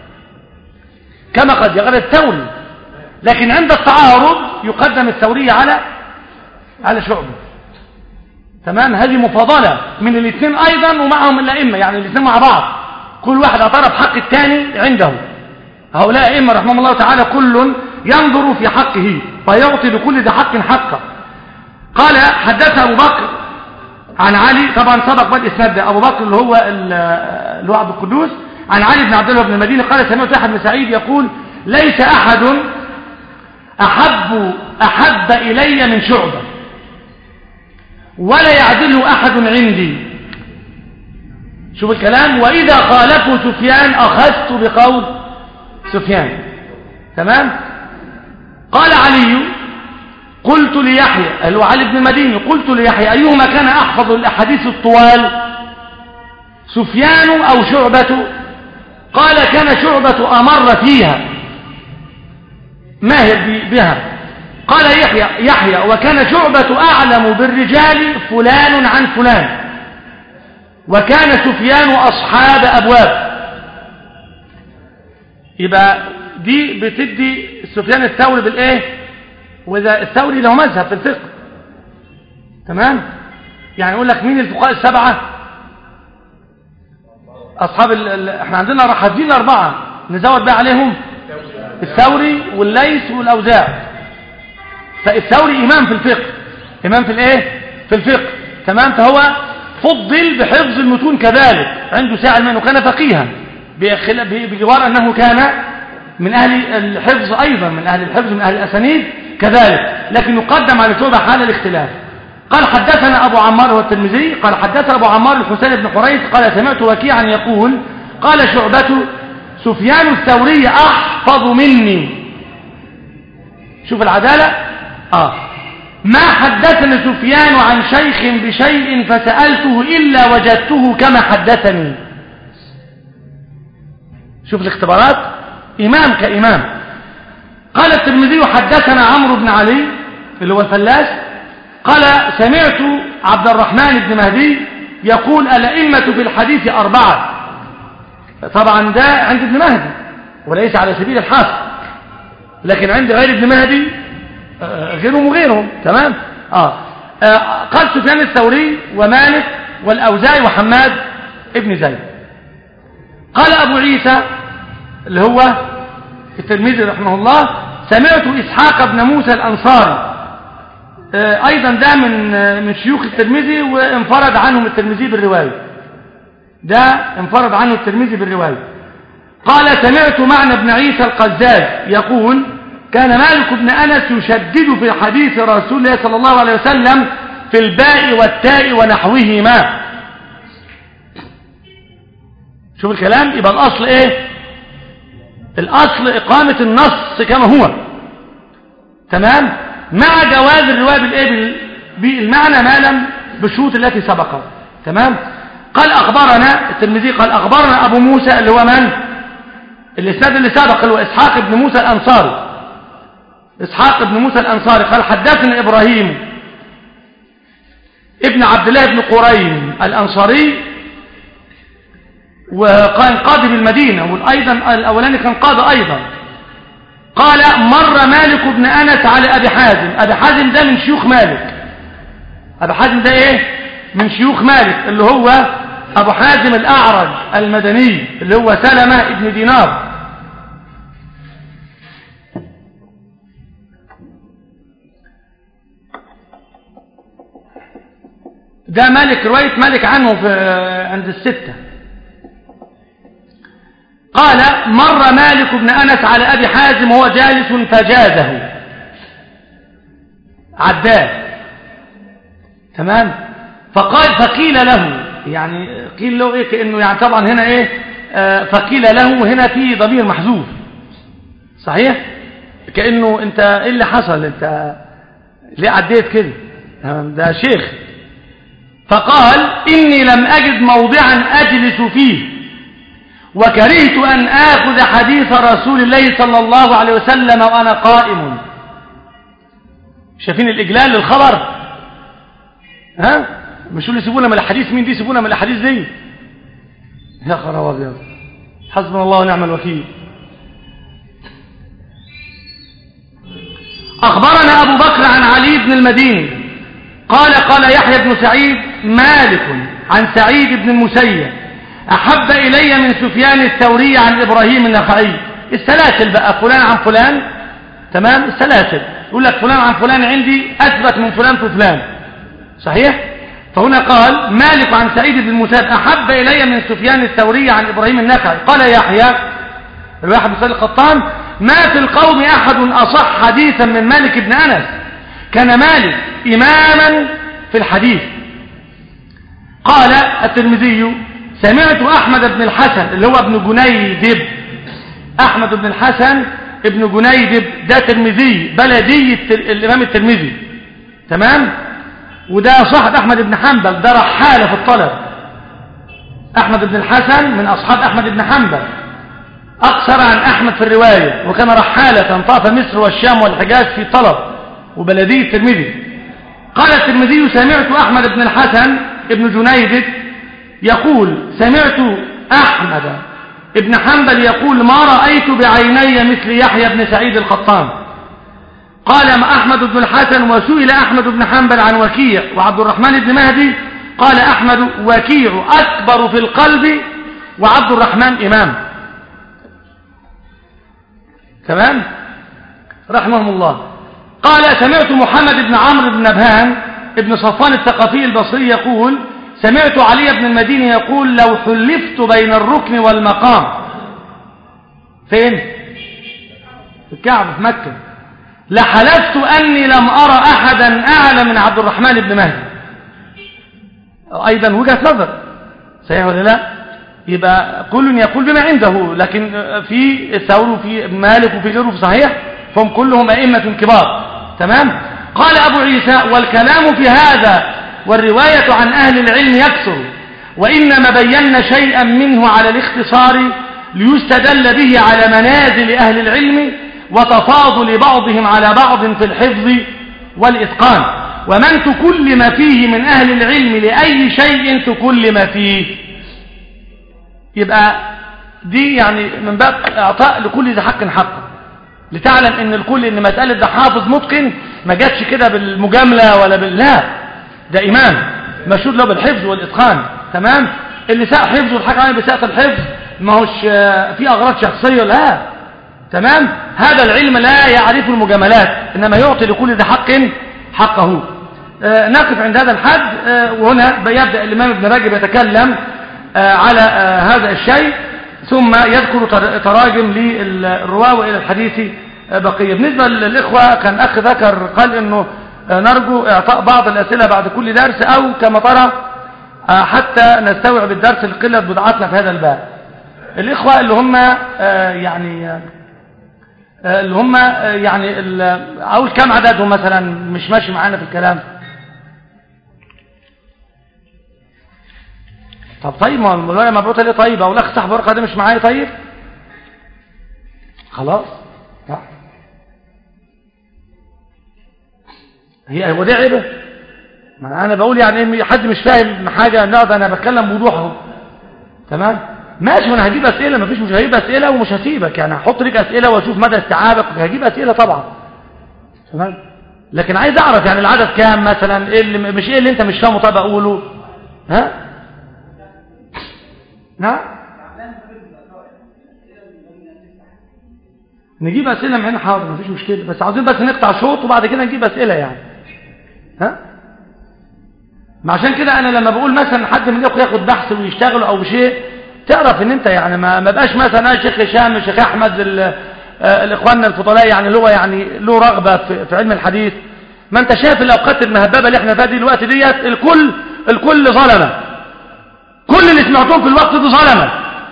كما قد يغلط الثوري، لكن عند التعارض يقدم الثوري على على شعبة، تمام. هذه مفاضلة من الاثنين أيضا ومعهم الأئمة، يعني الاثنين مع بعض كل واحد اعترف حق الثاني عنده. هؤلاء الأئمة رحمهم الله تعالى كل ينظر في حقه فيعطي لكل ذي حق حقه. قال حدث أبو بكر عن علي، طبعا سبق بقى الاسناد ده، ابو بكر اللي هو اللي هو عبد القدوس عن علي بن عبد الله بن المديني قال سمعت احد بن سعيد يقول ليس احد احب احب الي من شعبة ولا يعدله احد عندي. شوف الكلام، واذا خالفوا سفيان اخذت بقول سفيان، تمام. قال علي قلت ليحيى اللي هو علي بن المديني قلت ليحيى ايهما كان احفظ الاحاديث الطوال سفيان او شعبة؟ قال كان شعبة امر فيها ماهر بها. قال يحيى يحيى وكان شعبة اعلم بالرجال فلان عن فلان. وكان سفيان أصحاب أبواب. يبقى دي بتدي سفيان الثوري بالإيه؟ وإذا الثوري له مذهب في الفقه، تمام؟ يعني يقول لك مين الفقهاء السبعة؟ أصحاب ال ال احنا عندنا حافظين الأربعة، نزود بقى عليهم الثوري والليث والأوزاع. فالثوري إمام في الفقه، إمام في الإيه؟ في الفقه، تمام؟ فهو فضل بحفظ المتون كذلك، عنده ساعة المين، وكان فقيها بجوار أنه كان من أهل الحفظ أيضا، من أهل الحفظ من أهل الأسانيد كذلك، لكن يقدم على شعبة حال الاختلاف. قال حدثنا أبو عمار والترمذي قال حدثنا أبو عمار الحسين بن حريث قال سمعت وكيعا يقول قال شعبة سفيان الثوري أحفظ مني. شوف العدالة. آه ما حدثني سفيان عن شيخ بشيء فسألته إلا وجدته كما حدثني. شوف الاختبارات، إمام كإمام. قال الترمذي حدثنا عمرو بن علي اللي هو الفلاس قال سمعت عبد الرحمن بن مهدي يقول الأئمة في الحديث أربعة. طبعا ده عند ابن مهدي وليس على سبيل الحصر، لكن عند غير ابن مهدي غيرهم وغيرهم، تمام؟ آه. آه قال سفيان الثوري ومالك والأوزاعي وحماد ابن زيد. قال أبو عيسى اللي هو الترمذي رحمه الله سمعت إسحاق بن موسى الأنصاري، آه أيضا ده من آه من شيوخ الترمذي وانفرد عنهم الترمذي بالرواية، ده انفرد عنه الترمذي بالرواية. قال سمعت معنى بن عيسى القزاز يقول كان مالك بن أنس يشدد في حديث رسول الله صلى الله عليه وسلم في الباء والتاء ونحوهما. شوف الكلام، يبقى الأصل إيه؟ الأصل إقامة النص كما هو، تمام؟ مع جواز الرواية بالإيه؟ بالمعنى ما لم بالشروط التي سبقت، تمام؟ قال أخبرنا الترمذي قال أخبرنا أبو موسى اللي هو من؟ الإسناد اللي سبق اللي هو إسحاق بن موسى الأنصاري. إسحاق بن موسى الأنصاري قال حدثنا إبراهيم ابن عبد الله بن قرين الأنصاري وكان قاضي بالمدينة، والأيضا الأولاني كان قاضي أيضا. قال مر مالك بن أنس على أبي حازم. أبي حازم ده من شيوخ مالك. أبي حازم ده إيه؟ من شيوخ مالك اللي هو أبو حازم الأعرج المدني اللي هو سلمة ابن دينار. ده مالك، رواية مالك عنه في عند الستة. قال مر مالك بن أنس على أبي حازم وهو جالس فجازه، عداه، تمام؟ فقال فقيل له، يعني قيل له إيه؟ كأنه يعني طبعا هنا إيه؟ آه فقيل له هنا في ضمير محذوف، صحيح؟ كأنه أنت إيه اللي حصل؟ أنت ليه عديت كده؟ ده شيخ. فقال إني لم أجد موضعا أجلس فيه وكرهت أن آخذ حديث رسول الله صلى الله عليه وسلم وأنا قائم. شايفين الإجلال للخبر؟ ها؟ مش اللي يسيبونا من الحديث، مين دي يسيبونا من الحديث دي؟ يا خراب أبيض، حسبنا الله ونعم الوكيل. أخبرنا أبو بكر عن علي بن المديني قال قال يحيى بن سعيد مالك عن سعيد بن المسيب أحب إلي من سفيان الثوري عن إبراهيم النخعي. السلاسل بقى، فلان عن فلان، تمام؟ السلاسل يقول لك فلان عن فلان عندي أثبت من فلان في فلان، صحيح؟ فهنا قال مالك عن سعيد بن المسيب أحب إلي من سفيان الثوري عن إبراهيم النخعي. قال يحيى الواحد بن سعيد القطان ما في القوم أحد أصح حديثا من مالك بن أنس، كان مالك إماما في الحديث. قال الترمذي سمعت أحمد بن الحسن اللي هو ابن جنيدب، أحمد بن الحسن ابن جنيدب ده ترمذي بلدي الإمام الترمذي، تمام؟ وده صاحب أحمد بن حنبل، ده رحالة في الطلب. أحمد بن الحسن من أصحاب أحمد بن حنبل، أقصر عن أحمد في الرواية، وكان رحالة طاف مصر والشام والحجاز في طلب وبلدي الترمذي. قال الترمذي سمعت أحمد بن الحسن ابن جنيدب يقول سمعت أحمد ابن حنبل يقول ما رأيت بعيني مثل يحيى بن سعيد القطان. قال أحمد بن الحسن وسئل أحمد بن حنبل عن وكيع وعبد الرحمن بن مهدي قال أحمد وكيع أكبر في القلب وعبد الرحمن إمام. تمام رحمهم الله. قال سمعت محمد بن عمرو بن نبهان ابن صفوان الثقفي البصري يقول سمعت علي بن المديني يقول لو حلفت بين الركن والمقام. فين؟ في الكعبة في مكة. لحلفت أني لم أرى أحدا أعلى من عبد الرحمن بن مهدي. أيضا وجهة نظر صحيح ولا لا؟ يبقى كل يقول بما عنده، لكن في الثور وفي مالك وفي غيره في صحيح فهم كلهم أئمة كبار. تمام. قال أبو عيسى والكلام في هذا والرواية عن أهل العلم يكثر، وإنما بينا شيئا منه على الاختصار ليستدل به على منازل أهل العلم وتفاضل بعضهم على بعض في الحفظ والإتقان، ومن تكلم فيه من أهل العلم لأي شيء تكلم فيه. يبقى دي يعني من باب إعطاء لكل ذي حق حقه، لتعلم ان الكل ان مسألة ده حافظ متقن ما جاتش كده بالمجاملة ولا بالله، ده إمام مشهود له بالحفظ والإتقان. تمام. اللي ساء حفظه الحاجة عنه بساءة الحفظ ما هوش في أغراض شخصية، لا. تمام. هذا العلم لا يعرف المجاملات، إنما يعطي لكل ذي حق حقه. آه نقف عند هذا الحد. آه وهنا يبدأ الإمام ابن رجب يتكلم آه على آه هذا الشيء، ثم يذكر تراجم للرواة وإلى الحديث بقية. بالنسبة للإخوة كان أخ ذكر قال إنه نرجو إعطاء بعض الأسئلة بعد كل درس، أو كما ترى حتى نستوعب الدرس لقلة بضاعتنا في هذا الباب. الإخوة اللي هم يعني اللي هم يعني أقول كم عددهم مثلا مش ماشي معانا في الكلام؟ طب طيب ما الولاية مبعوثة ليه؟ طيب أو الأخ صاحب ورقة ده مش معايا؟ طيب خلاص. هي هو دي عيبه؟ ما انا بقول يعني حد مش فاهم حاجه نقعد انا بتكلم بوضوحه. تمام ماشي. وانا هجيب اسئله مفيش، مش هجيب اسئله ومش هسيبك يعني، هحط لك اسئله واشوف مدى استيعابك، هجيب اسئله طبعا. تمام. لكن عايز اعرف يعني العدد كام مثلا، ايه اللي مش ايه اللي انت مش فاهمه طب اقوله. ها نعم نجيب اسئله معانا حاضر مفيش مشكله، بس عاوزين بس نقطع شوط وبعد كده نجيب اسئله يعني. ها ما عشان كده انا لما بقول مثلا حد من الاخوه ياخد بحث ويشتغل او شيء، تعرف ان انت يعني ما بقاش مثلا الشيخ هشام الشيخ احمد الاخواننا الفضلاء يعني اللي هو يعني له رغبه في, في علم الحديث. ما انت شايف الاوقات المهببه اللي احنا فيها دي الوقت ديت، الكل الكل ظلمه، كل اللي سمعتهم في الوقت ده ظلمه،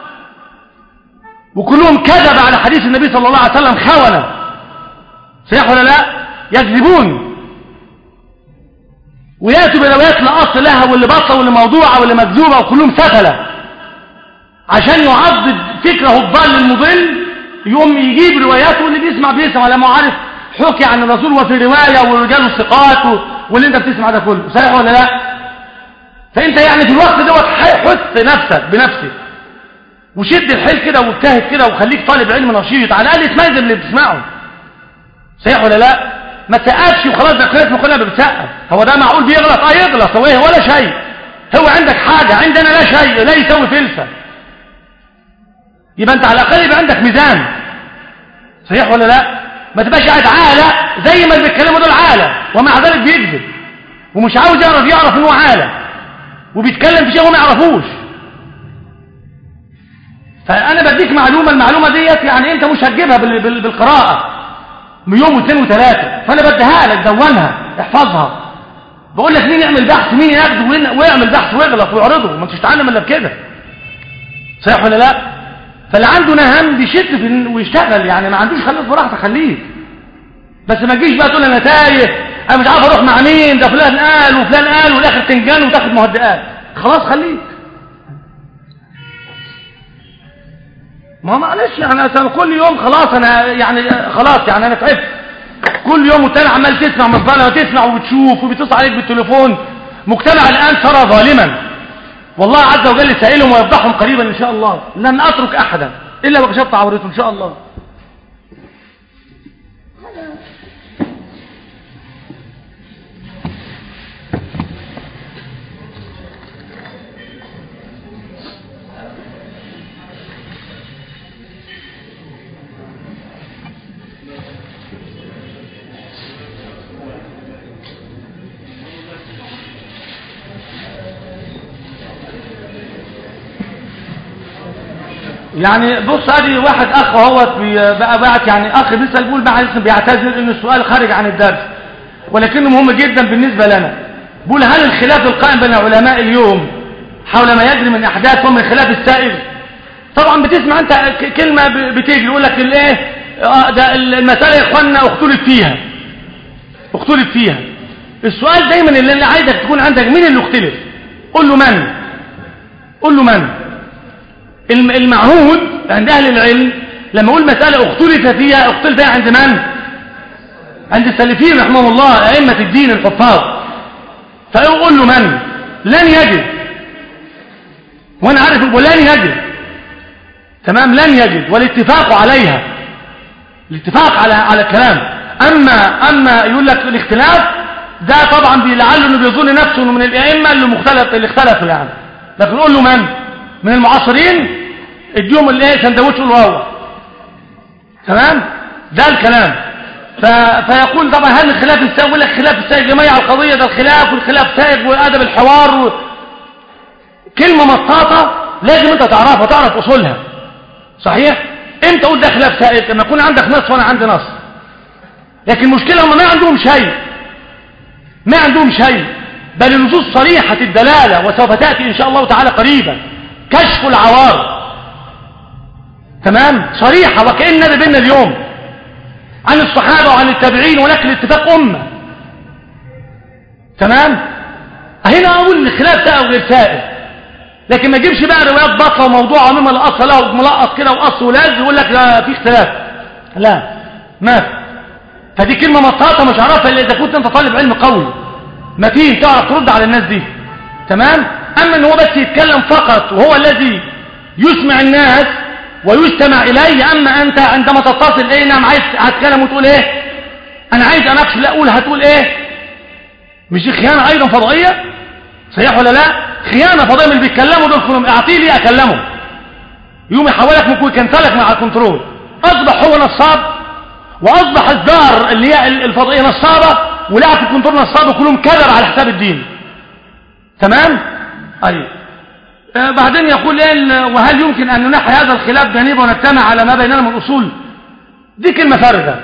وكلهم كذب على حديث النبي صلى الله عليه وسلم خونه. صحيح ولا لا؟ يكذبون ويأتوا بروايات لا أصل لها، واللي باطلة واللي موضوعة واللي مكذوبة، وكلهم سفلة عشان يعضد فكره الضال المضل. يقوم يجيب رواياته واللي بيسمع بيسمع لما عارف حكي عن الرسول وفي رواية ورجال الثقات واللي انت بتسمع ده كله. صحيح ولا لا؟ فانت يعني في الوقت دوت حث نفسك بنفسك وشد الحيل كده واجتهد كده وخليك طالب علم نشيط، على الاقل تميز اللي بتسمعه. صحيح ولا لا؟ ما تسقفش وخلاص ده كلنا كلنا بنسقف. هو ده معقول بيغلط؟ اه يغلط، هو ايه ولا شيء. هو عندك حاجه عندنا لا شيء، لا يسوي فلسه. يبقى انت على الاقل يبقى عندك ميزان. صحيح ولا لا؟ ما تبقاش قاعد عاله زي ما بيتكلموا دول عاله ومع ذلك بيكذب ومش عاوز يعرف يعرف ان هو عاله وبيتكلم في شيء هو ما يعرفوش. فانا بديك معلومه، المعلومه ديت يعني انت مش هتجيبها بالقراءه يوم واثنين وثلاثه، فانا بديها لك دونها احفظها. بقول لك مين يعمل بحث مين ياخده ويعمل بحث ويغلط ويعرضه، ما انتش تتعلم الا بكده. صحيح ولا لا؟ فاللي عنده نهم بيشد ويشتغل يعني، ما عندوش خليه براحته خليه، بس ما تجيش بقى تقول انا تايه انا مش عارف اروح مع مين، ده فلان قال وفلان قال والاخر تنجان وتاخد مهدئات. خلاص خليك. ما معلش يعني انا كل يوم خلاص انا يعني خلاص يعني انا تعبت. كل يوم والتاني عمال تسمع مصدر وتسمع وبتشوف وبتصل عليك بالتليفون. مجتمع الان صار ظالما والله عز وجل سائلهم ويفضحهم قريبا إن شاء الله. لن أترك أحدا إلا وكشفت عورته إن شاء الله. يعني بص ادي واحد اخ اهوت بقى بعت يعني اخ بيسال بيقول بقى بيعتذر ان السؤال خارج عن الدرس ولكنه مهم جدا بالنسبه لنا. بيقول هل الخلاف القائم بين العلماء اليوم حول ما يجري من احداث ومن خلاف السائر؟ طبعا بتسمع انت كلمه بتيجي يقول لك الايه ده المساله يا اخوانا اختلف فيها اختلف فيها. السؤال دايما اللي انا عايزك تكون عندك مين اللي اختلف؟ قول له من قول له من المعهود عند أهل العلم لما أقول مسألة اختلف فيها اختلف فيها عند من؟ عند السلفيين رحمه الله أئمة الدين الحفاظ. فأقول له من؟ لن يجد وأنا عارف ولن يجد تمام لن يجد والاتفاق عليها الاتفاق على على الكلام. أما أما يقول لك الاختلاف ده طبعا لعله انه بيظن نفسه انه من الأئمة اللي مختلف اللي اختلفوا يعني. لكن قول له من؟ من المعاصرين اديهم الايه سندوتش الواو تمام ده الكلام. ف... فيقول طبعا هل الخلاف السائغ؟ يقول لك خلاف السائغ جميع القضيه ده الخلاف والخلاف سائغ وادب الحوار و... كلمه مطاطه لازم انت تعرفها وتعرف اصولها صحيح. امتى اقول ده خلاف سائغ؟ لما يكون عندك نص وانا عندي نص. لكن المشكله هم ما عندهم شيء ما عندهم شيء بل النصوص صريحه الدلاله وسوف تاتي ان شاء الله تعالى قريبا كشف العوار تمام صريحة وكأن ده بيننا اليوم عن الصحابة وعن التابعين ولكن الاتفاق أمة تمام. هنا أقول الخلاف سائغ وغير سائغ لكن ما تجيبش بقى روايات باطلة وموضوع مما الأصل له ملقط كده وقص ولاز يقول لك لا في اختلاف لا ما في. فدي كلمة مطاطة مش عارفها إلا إذا كنت أنت طالب علم قوي متين تعرف ترد على الناس دي تمام. أما أن هو بس يتكلم فقط وهو الذي يسمع الناس ويستمع إليه. أما أنت عندما تتصل إيه نعم عايز هتكلم وتقول إيه أنا عايز أناقش لا أقول هتقول إيه مش دي خيانة أيضا فضائية صحيح ولا لا؟ خيانة فضائية من اللي بيتكلموا دول كلهم أعطيه لي أكلمه يوم يحولك ممكن يكنتلك مع الكنترول. أصبح هو نصاب وأصبح الدار اللي هي الفضائية نصابة ولعب في الكنترول نصابة كلهم كذب على حساب الدين تمام. أيوه آه بعدين يقول إيه وهل يمكن أن ننحي هذا الخلاف جانبا ونجتمع على ما بيننا من أصول؟ دي كلمة فارغة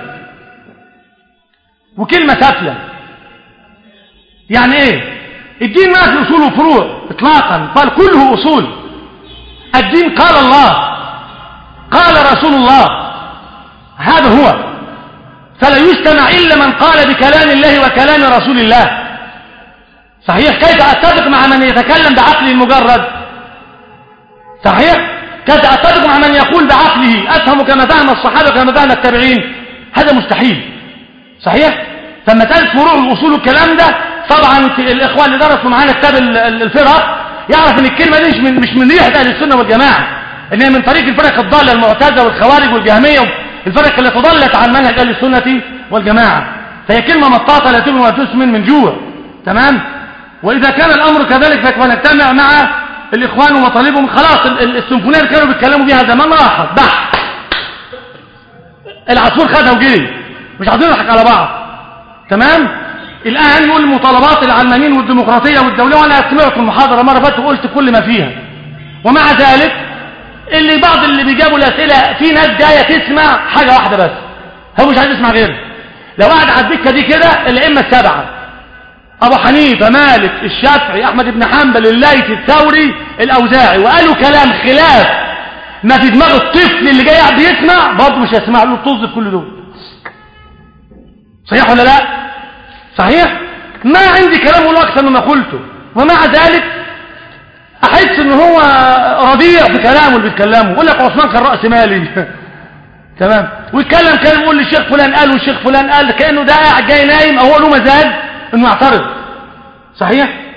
وكلمة سافلة. يعني إيه الدين ما في أصول وفروع إطلاقا بل كله أصول. الدين قال الله قال رسول الله هذا هو. فلا يستمع إلا من قال بكلام الله وكلام رسول الله صحيح. كيف أتفق مع من يتكلم بعقله المجرد صحيح. كيف أتفق مع من يقول بعقله أفهم كما فهم الصحابة كما فهم التابعين؟ هذا مستحيل صحيح. فمسألة فروع الأصول والكلام ده طبعا في الإخوان اللي درسوا معانا كتاب الفرق يعرف ان الكلمة دي مش من, مش من ريحة أهل السنة والجماعة إنها من طريق الفرق الضالة المعتزلة والخوارج والجهمية الفرق اللي تضلت عن منهج أهل السنة والجماعة. فهي كلمة مطاطة لا تبن ولا تسمن من جوع تمام. وإذا كان الأمر كذلك فنجتمع مع الإخوان ومطالبهم خلاص. السيمفونية اللي كانوا بيتكلموا بيها زمان راحت بح العصفور خدها وجري مش عايزين نضحك على بعض تمام. الآن يقول المطالبات العلمانيين والديمقراطية والدولية وأنا سمعت المحاضرة مرة فاتت وقلت كل ما فيها. ومع ذلك اللي بعض اللي بيجابوا الأسئلة في ناس جاية تسمع حاجة واحدة بس هو مش عايز يسمع غيرها. لو قاعد على الدكة دي كده الأئمة السبعة أبو حنيفة مالك الشافعي أحمد بن حنبل الليثي الثوري الأوزاعي وقالوا كلام خلاف ما في دماغ الطفل اللي جاي قاعد بيسمع برضه مش هيسمع له طز في كل دول صحيح ولا لا؟ صحيح. ما عندي كلام ولا أكثر مما قلته ومع ذلك أحس إن هو رضيع في كلامه اللي بيتكلمه. يقول لك عثمان كان رأس مالي تمام ويتكلم كلام يقول لي الشيخ فلان قال والشيخ فلان قال كأنه ده قاعد جاي نايم أو هو له مزاج إنه يعترض صحيح.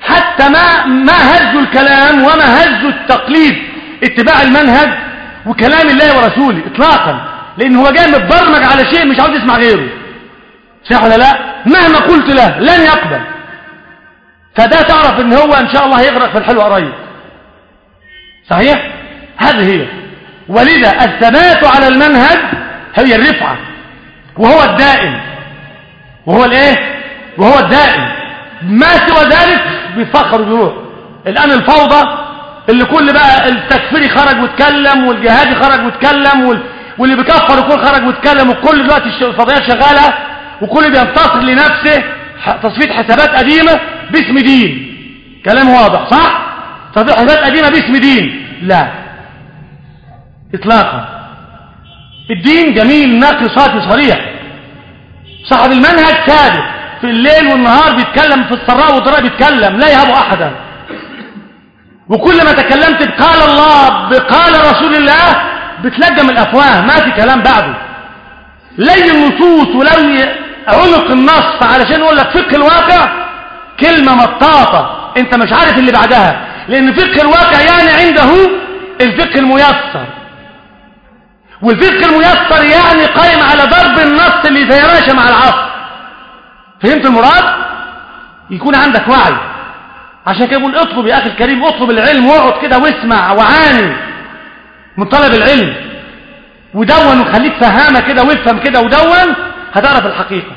حتى ما ما هز الكلام وما هز التقليد اتباع المنهج وكلام الله ورسوله اطلاقا، لان هو جاي متبرمج على شيء مش عاوز يسمع غيره. صح ولا لا؟ مهما قلت له لن يقبل. فده تعرف ان هو ان شاء الله هيغرق في الحلو قريب. صحيح؟ هذه هي. ولذا الثبات على المنهج هي الرفعة، وهو الدائم، وهو الايه وهو الدائم. ما سوى ذلك بيفخر وبيروح. الان الفوضى اللي كل بقى التكفيري خرج واتكلم، والجهادي خرج واتكلم، وال... واللي بيكفر يكون خرج واتكلم، وكل دلوقتي الفضائيات شغاله، وكل بينتصر لنفسه تصفيه حسابات قديمه باسم دين. كلام واضح صح؟ تصفيه حسابات قديمه باسم دين. لا اطلاقا. الدين جميل نقي صافي صريح. صاحب المنهج ثابت في الليل والنهار، بيتكلم في السراء والضراء، بيتكلم لا يهاب احدا. وكل ما تكلمت بقال الله بقال رسول الله بتلجم الافواه، ما في كلام بعده. لي النصوص ولي عنق النص علشان يقول لك فقه الواقع كلمه مطاطه انت مش عارف اللي بعدها، لان فقه الواقع يعني عنده الفقه الميسر، والفقه الميسر يعني قائم على ضرب النص اللي يتماشى مع العصر. فهمت المراد؟ يكون عندك وعي. عشان كده بقول اطلب يا اخي الكريم، اطلب العلم واقعد كده واسمع وعاني من طلب العلم، ودون وخليك فهامه كده وافهم كده ودون، هتعرف الحقيقه،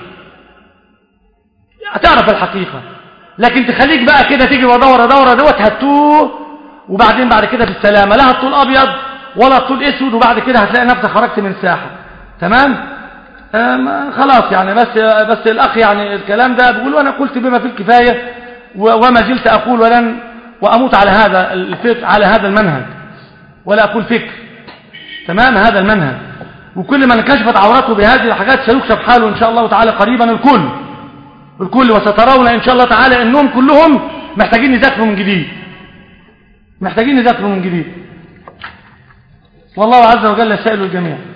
هتعرف الحقيقه. لكن تخليك بقى كده تيجي ودوره دوره دوت هتوه، وبعدين بعد كده في السلامه لا هتطول ابيض ولا هتطول اسود، وبعد كده هتلاقي نفسك خرجت من الساحه. تمام؟ آه خلاص يعني. بس بس الاخ يعني الكلام ده بيقول، وانا قلت بما فيه الكفايه، وما زلت اقول ولن واموت على هذا الفكر، على هذا المنهج، ولا اقول فكر. تمام؟ هذا المنهج. وكل من كشفت عورته بهذه الحاجات سيكشف حاله ان شاء الله تعالى قريبا الكل الكل وسترون ان شاء الله تعالى انهم كلهم محتاجين يذاكروا من جديد، محتاجين يذاكروا من جديد. والله عز وجل سائل الجميع.